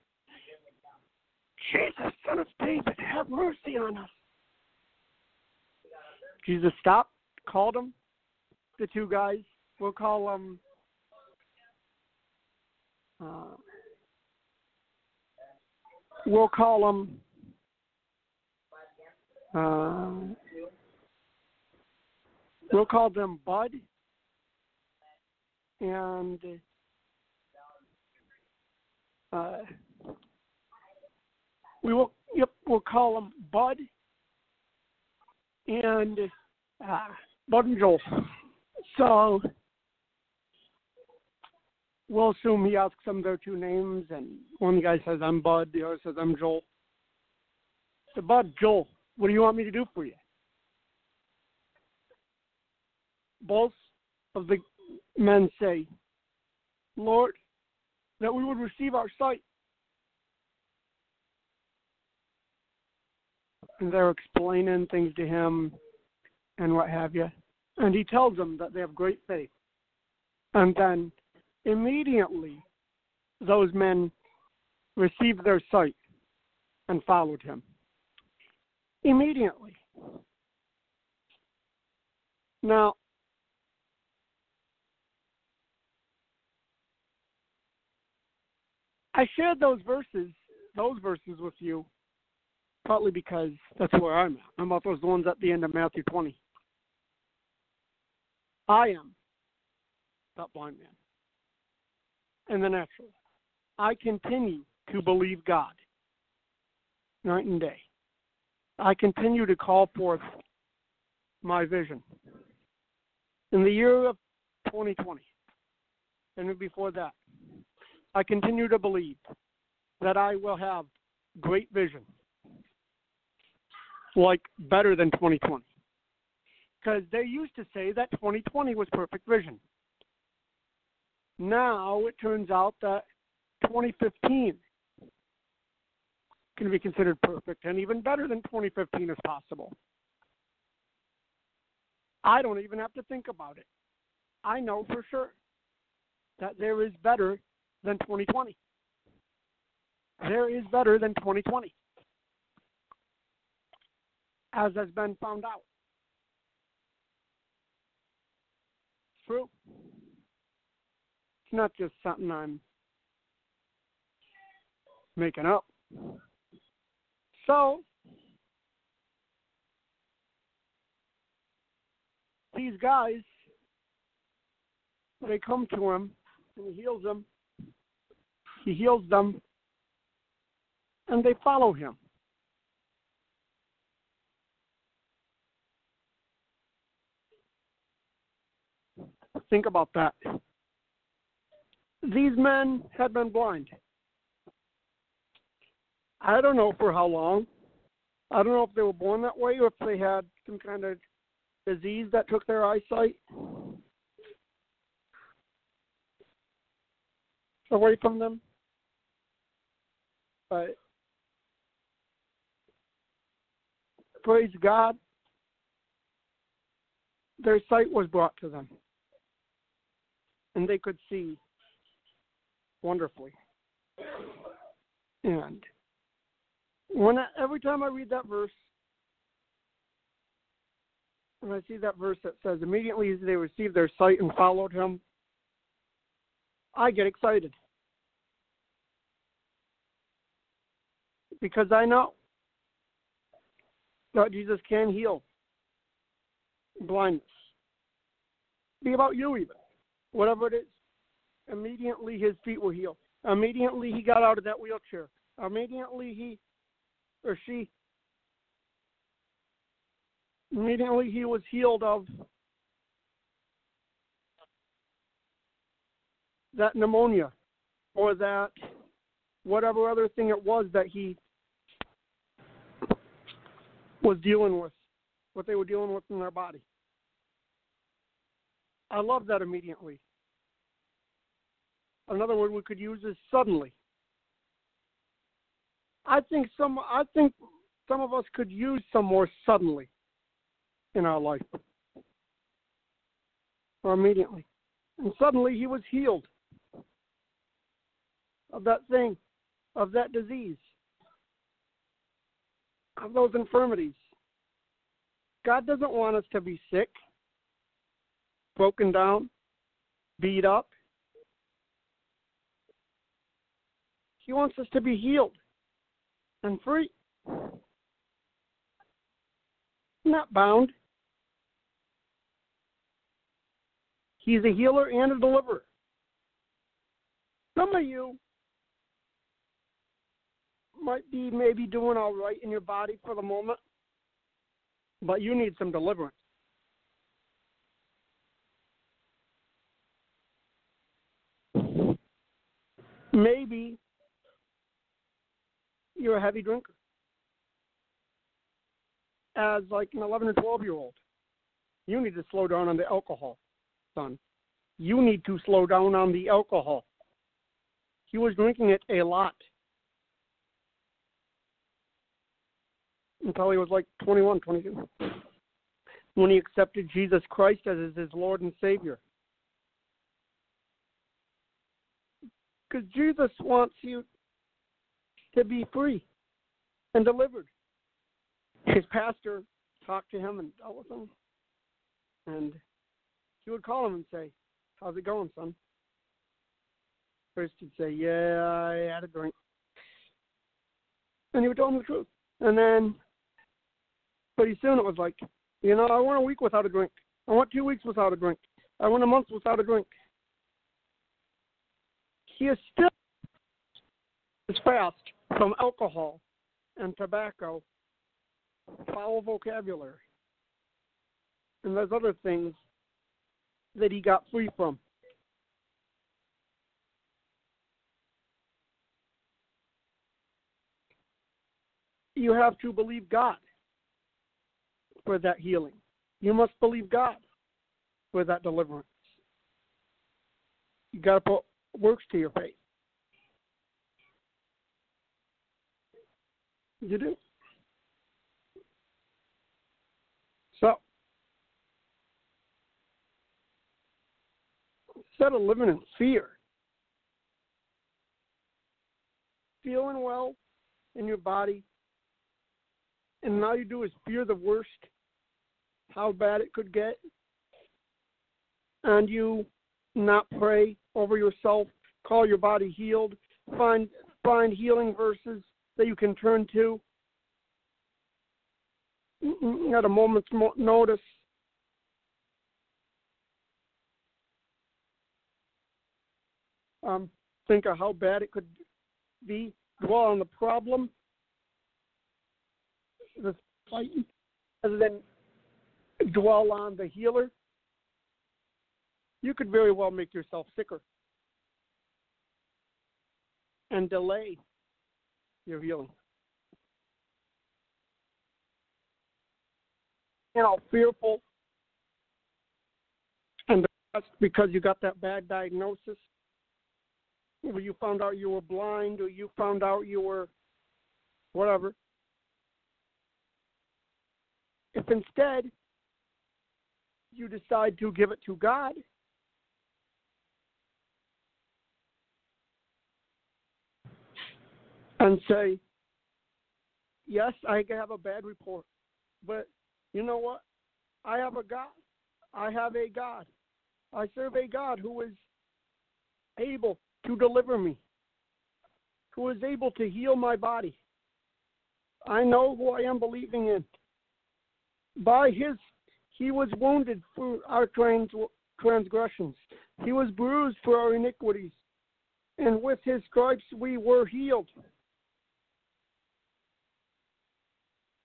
[SPEAKER 2] Jesus, Son of David, have mercy on us. Jesus stopped, called them, the two guys. We'll call them, uh, we'll call them, uh, we'll call them Bud and uh, we will, yep, we'll call them Bud and uh, Bud and Joel. So we'll assume he asks them their two names, and one guy says, I'm Bud, the other says, I'm Joel. So, Bud, Joel, what do you want me to do for you? Both of the men say, Lord, that we would receive our sight. And they're explaining things to him and what have you. And he tells them that they have great faith. And then immediately those men received their sight and followed him. Immediately. Now, I shared those verses, those verses with you, partly because that's where I'm at. I'm at those ones at the end of Matthew twenty. I am that blind man. In the natural, I continue to believe God night and day. I continue to call forth my vision. In the year of twenty twenty, and before that, I continue to believe that I will have great vision, like better than twenty twenty. Because they used to say that twenty twenty was perfect vision. Now it turns out that twenty fifteen can be considered perfect, and even better than twenty fifteen is possible. I don't even have to think about it. I know for sure that there is better than twenty twenty. There is better than twenty twenty, as has been found out. It's true. It's not just something I'm making up. So, these guys, they come to him, and he heals them. He heals them, and they follow him. Think about that. These men had been blind. I don't know for how long. I don't know if they were born that way or if they had some kind of disease that took their eyesight away from them. But praise God, their sight was brought to them. And they could see wonderfully. And when I, every time I read that verse, when I see that verse that says, immediately they received their sight and followed him, I get excited. Because I know that Jesus can heal blindness. Be about you even. Whatever it is. Immediately his feet were healed. Immediately he got out of that wheelchair. Immediately he or she. Immediately he was healed of that pneumonia or that whatever other thing it was that he was dealing with, what they were dealing with in their body. I love that immediately. Another word we could use is suddenly. I think some I think some of us could use some more suddenly in our life. Or immediately. And suddenly he was healed of that thing, of that disease, of those infirmities. God doesn't want us to be sick, broken down, beat up. He wants us to be healed and free, not bound. He's a healer and a deliverer. Some of you might be maybe doing all right in your body for the moment, but you need some deliverance. Maybe you're a heavy drinker. As like an eleven or twelve year old, you need to slow down on the alcohol, son. You need to slow down on the alcohol. He was drinking it a lot until he was like twenty-one, twenty-two, when he accepted Jesus Christ as his Lord and Savior. Because Jesus wants you to be free and delivered. His pastor talked to him and dealt with him, and he would call him and say, "How's it going, son?" First he'd say, "Yeah, I had a drink." And he would tell him the truth. And then pretty soon it was like, you know, I went a week without a drink. I went two weeks without a drink. I went a month without a drink. He is still as fast from alcohol and tobacco, foul vocabulary, and there's other things that he got free from. You have to believe God for that healing. You must believe God for that deliverance. You got to put works to your faith. You do. So, instead of living in fear, feeling well in your body, and all you do is fear the worst, how bad it could get, and you not pray over yourself, call your body healed, find find healing verses that you can turn to at a moment's notice. Um, think of how bad it could be. Dwell on the problem, the fighting, rather than dwell on the healer. You could very well make yourself sicker and delay your healing. You know, fearful and depressed because you got that bad diagnosis, or you found out you were blind, or you found out you were whatever. If instead you decide to give it to God, and say, yes, I have a bad report, but you know what? I have a God. I have a God. I serve a God who is able to deliver me, who is able to heal my body. I know who I am believing in. By his, he was wounded for our trans, transgressions. He was bruised for our iniquities. And with his stripes we were healed.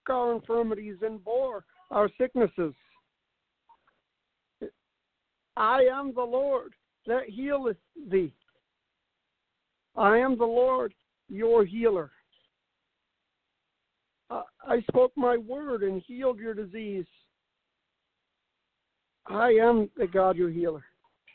[SPEAKER 2] our infirmities and bore our sicknesses. I am the Lord that healeth thee. I am the Lord, your healer. Uh, I spoke my word and healed your disease. I am the God, your healer.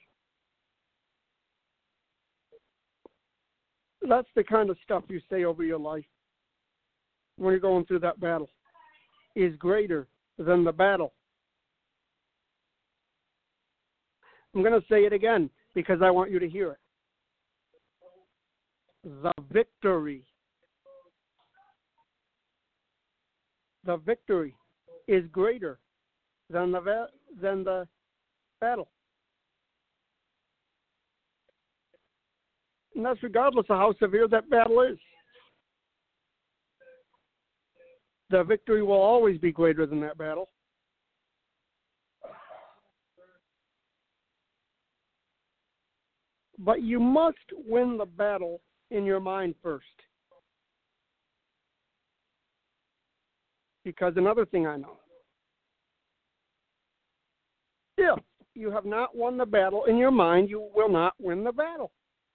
[SPEAKER 2] That's the kind of stuff you say over your life when you're going through that battle. Is greater than the battle. I'm going to say it again because I want you to hear it. The victory. The victory is greater than the va- than the battle. And that's regardless of how severe that battle is. The victory will always be greater than that battle. But you must win the battle in your mind first. Because another thing I know, if you have not won the battle in your mind, you will not win the battle.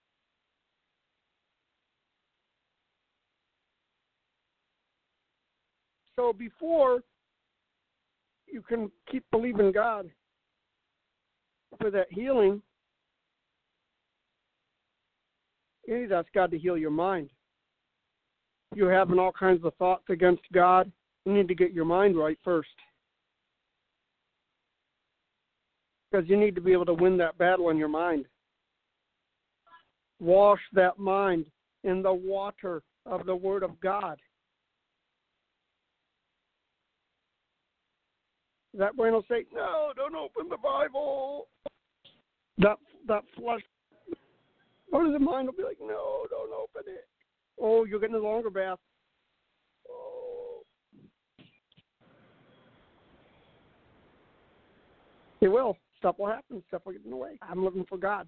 [SPEAKER 2] So before you can keep believing God for that healing, you need to ask God to heal your mind. You're having all kinds of thoughts against God. You need to get your mind right first. Because you need to be able to win that battle in your mind. Wash that mind in the water of the Word of God. That brain will say, no, don't open the Bible. That that flesh, what is the mind will be like, no, don't open it. Oh, you're getting a longer bath. Oh. It will. Stuff will happen. Stuff will get in the way. I'm living for God.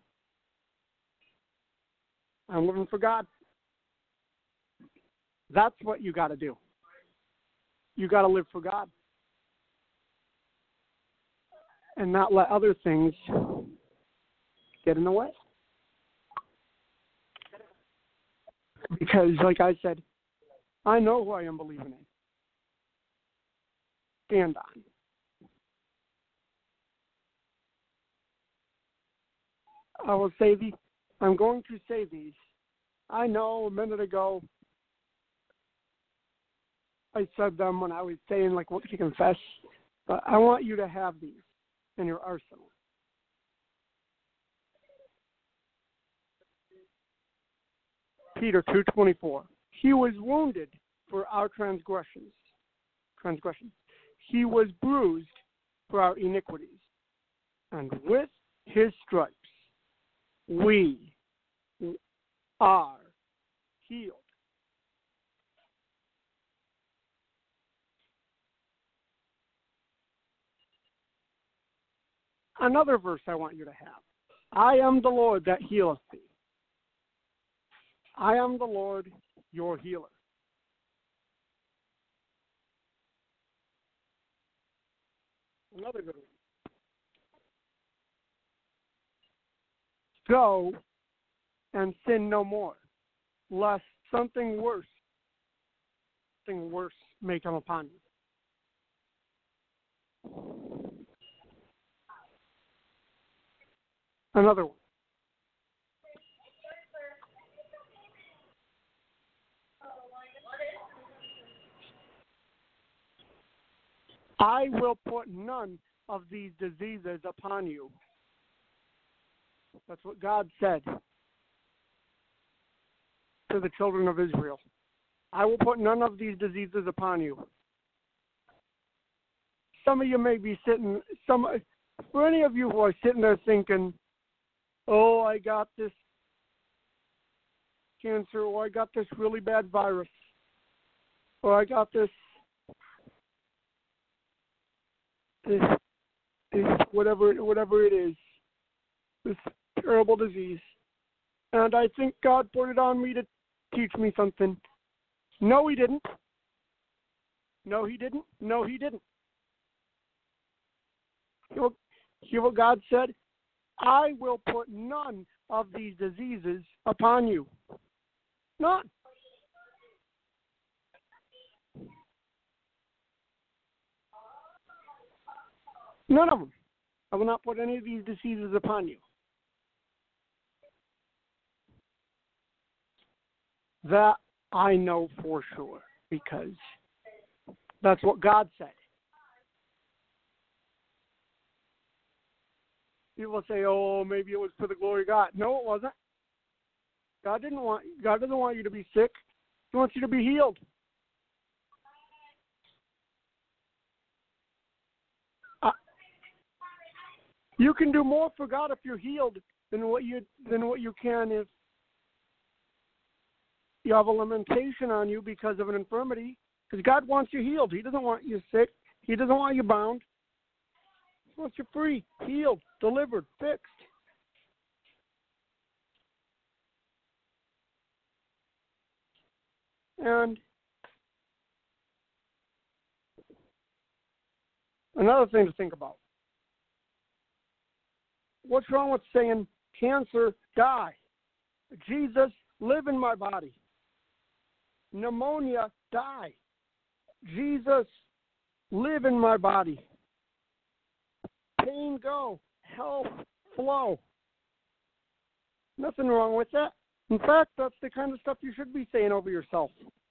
[SPEAKER 2] I'm living for God. That's what you got to do. You got to live for God. And not let other things get in the way. Because, like I said, I know who I am believing in. Stand on. I will say these. I'm going to say these. I know a minute ago I said them when I was saying, like, what to confess. But I want you to have these in your arsenal. Peter two twenty-four. He was wounded for our transgressions. Transgressions. He was bruised for our iniquities. And with his stripes we are healed. Another verse I want you to have. I am the Lord that healeth thee. I am the Lord, your healer. Another good one. Go and sin no more, lest something worse, something worse may come upon you. Another one. I will put none of these diseases upon you. That's what God said to the children of Israel. I will put none of these diseases upon you. Some of you may be sitting, some, for any of you who are sitting there thinking, oh, I got this cancer, or I got this really bad virus, or I got this, this, this whatever, whatever it is, this terrible disease, and I think God put it on me to teach me something. No, he didn't. No, he didn't. No, he didn't. Hear what, hear what God said? I will put none of these diseases upon you. None. None of them. I will not put any of these diseases upon you. That I know for sure, because that's what God said. People say, "Oh, maybe it was for the glory of God." No, it wasn't. God didn't want. God doesn't want you to be sick. He wants you to be healed. Uh, you can do more for God if you're healed than what you than what you can if you have a limitation on you because of an infirmity. Because God wants you healed. He doesn't want you sick. He doesn't want you bound. He wants you free, healed, delivered, fixed. And another thing to think about. What's wrong with saying, cancer, die? Jesus, live in my body. Pneumonia, die. Jesus, live in my body. Pain, go. Health, flow. Nothing wrong with that. In fact, that's the kind of stuff you should be saying over yourself.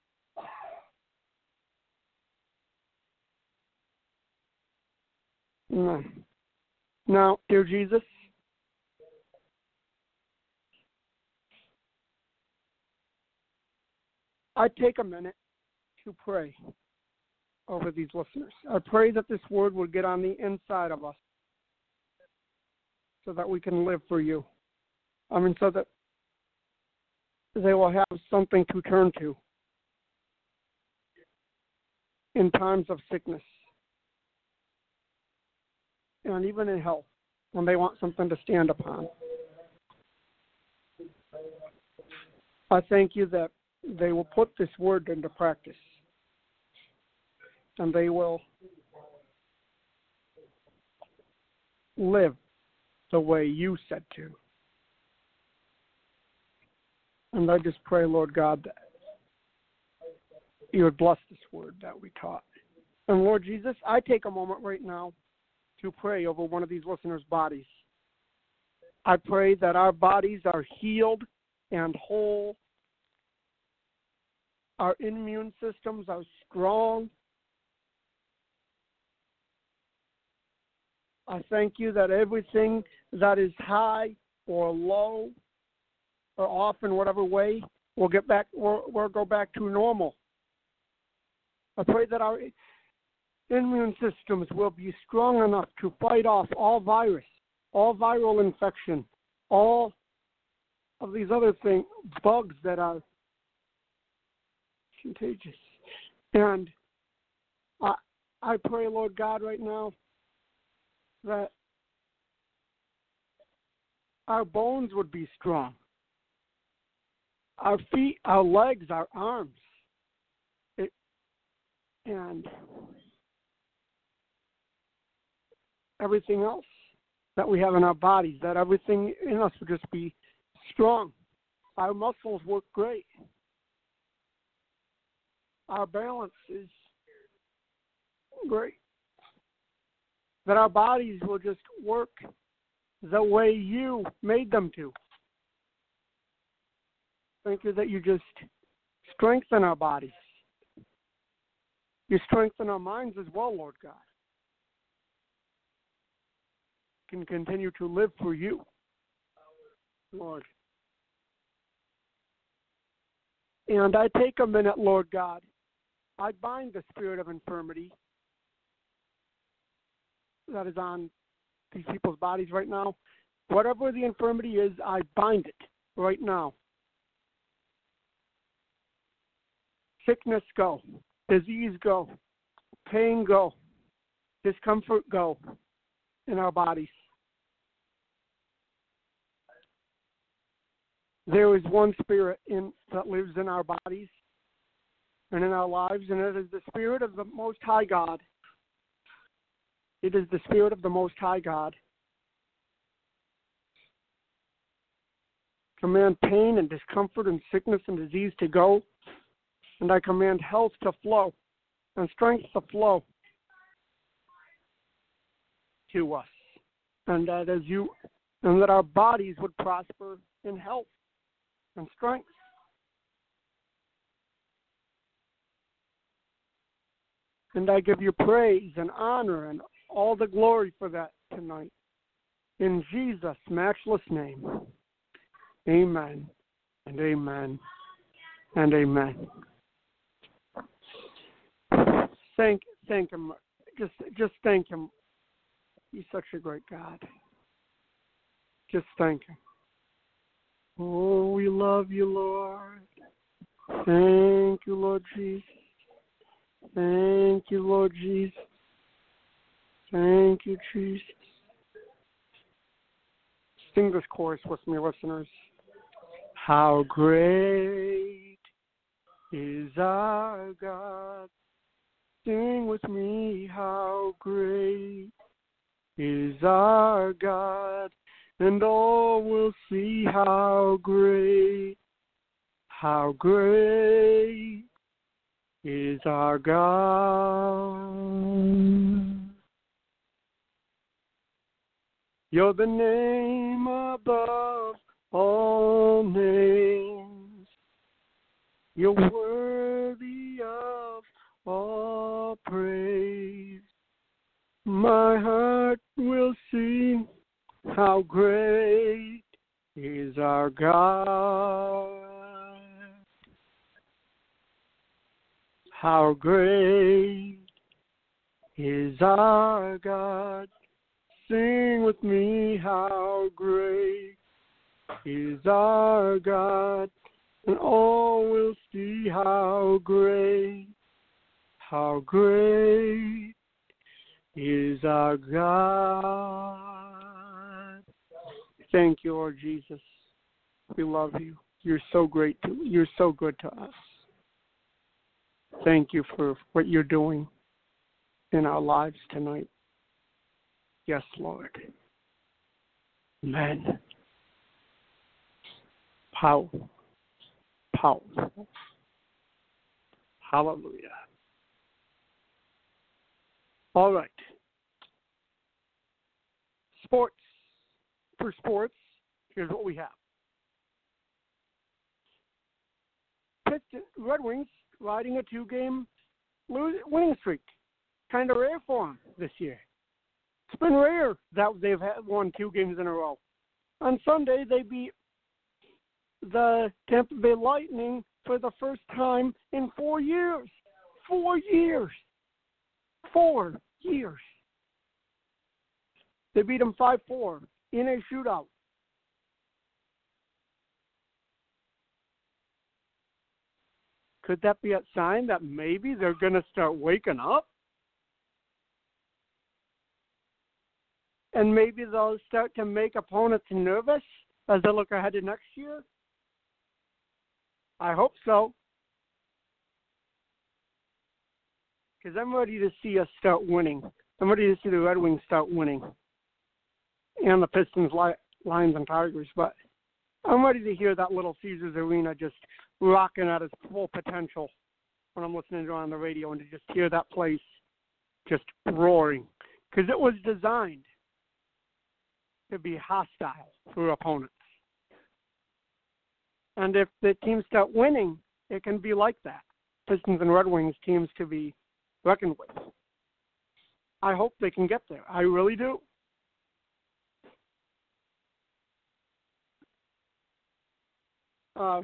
[SPEAKER 2] No. Now, dear Jesus, I take a minute to pray over these listeners. I pray that this word will get on the inside of us so that we can live for you. I mean, so that they will have something to turn to in times of sickness and even in health when they want something to stand upon. I thank you that they will put this word into practice and they will live the way you said to. And I just pray, Lord God, that you would bless this word that we taught. And Lord Jesus, I take a moment right now to pray over one of these listeners' bodies. I pray that our bodies are healed and whole. Our immune systems are strong. I thank you that everything that is high or low or off in whatever way will get back or, or go back to normal. I pray that our immune systems will be strong enough to fight off all virus, all viral infection, all of these other things, bugs that are contagious. And I, I pray, Lord God, right now that our bones would be strong. Our feet, our legs, our arms, it, and everything else that we have in our bodies, that everything in us would just be strong. Our muscles work great. Our balance is great. That our bodies will just work the way you made them to. Thank you that you just strengthen our bodies. You strengthen our minds as well, Lord God. Can continue to live for you, Lord. And I take a minute, Lord God. I bind the spirit of infirmity that is on these people's bodies right now. Whatever the infirmity is, I bind it right now. Sickness, go. Disease, go. Pain, go. Discomfort, go in our bodies. There is one spirit in that lives in our bodies, and in our lives, and it is the Spirit of the Most High God. It is the Spirit of the Most High God. Command pain and discomfort and sickness and disease to go, and I command health to flow and strength to flow to us, and that as you, and that our bodies would prosper in health and strength. And I give you praise and honor and all the glory for that tonight. In Jesus' matchless name, amen and amen and amen. Thank, thank him. Just, just thank him. He's such a great God. Just thank him. Oh, we love you, Lord. Thank you, Lord Jesus. Thank you, Lord Jesus. Thank you, Jesus. Sing this chorus with me, listeners. How great is our God. Sing with me, how great is our God. And all will see how great, how great is our God. You're the name above all names. You're worthy of all praise. My heart will sing, how great is our God. How great is our God. Sing with me, how great is our God. And all will see how great, how great is our God. Thank you, Lord Jesus. We love you. You're so great. To, you're so good to us. Thank you for what you're doing in our lives tonight. Yes, Lord. Amen. Powerful. Powerful. Hallelujah. All right. Sports. For sports, here's what we have. Piston, Red Wings riding a two-game losing, winning streak. Kind of rare for them this year. It's been rare that they've had won two games in a row. On Sunday, they beat the Tampa Bay Lightning for the first time in four years. Four years. Four years. They beat them five four in a shootout. Could that be a sign that maybe they're going to start waking up? And maybe they'll start to make opponents nervous as they look ahead to next year? I hope so. Because I'm ready to see us start winning. I'm ready to see the Red Wings start winning. And the Pistons, Lions, and Tigers. But I'm ready to hear that Little Caesars Arena just rocking at its full potential when I'm listening to it on the radio, and to just hear that place just roaring. Because it was designed to be hostile for opponents. And if the teams start winning, it can be like that. Pistons and Red Wings teams to be reckoned with. I hope they can get there. I really do. Uh,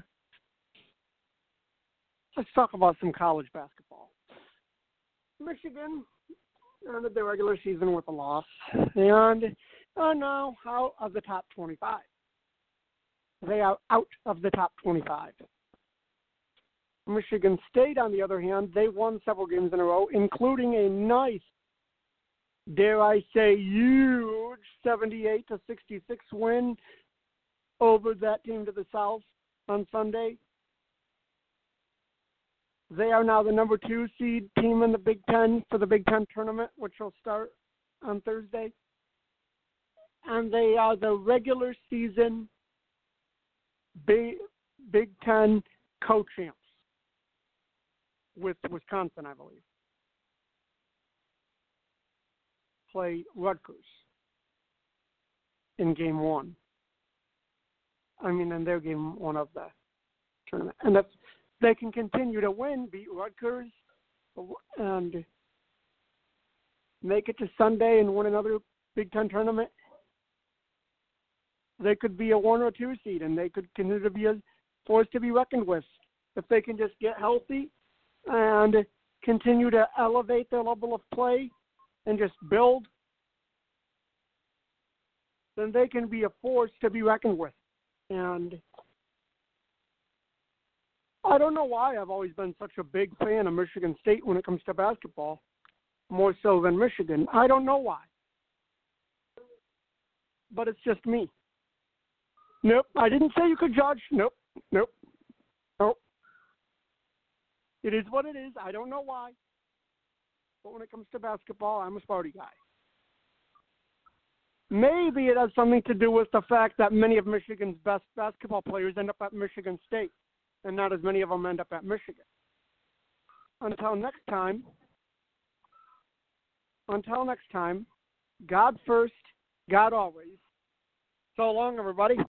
[SPEAKER 2] let's talk about some college basketball. Michigan ended the regular season with a loss, and are now out of the top twenty-five. They are out of the top twenty-five. Michigan State, on the other hand, they won several games in a row, including a nice, dare I say, huge seventy-eight to sixty-six win over that team to the south on Sunday. They are now the number two seed team in the Big Ten for the Big Ten tournament, which will start on Thursday. And they are the regular season Big, Big Ten co-champs with Wisconsin, I believe. Play Rutgers in game one. I mean, in their game one of the tournament. And if they can continue to win, beat Rutgers, and make it to Sunday and win another Big Ten tournament, they could be a one or two seed, and they could continue to be a force to be reckoned with. If they can just get healthy and continue to elevate their level of play and just build, then they can be a force to be reckoned with. And I don't know why I've always been such a big fan of Michigan State when it comes to basketball, more so than Michigan. I don't know why. But it's just me. Nope, I didn't say you could judge. Nope, nope, nope. It is what it is. I don't know why. But when it comes to basketball, I'm a Sparty guy. Maybe it has something to do with the fact that many of Michigan's best basketball players end up at Michigan State, and not as many of them end up at Michigan. Until next time, until next time, God first, God always. So long, everybody.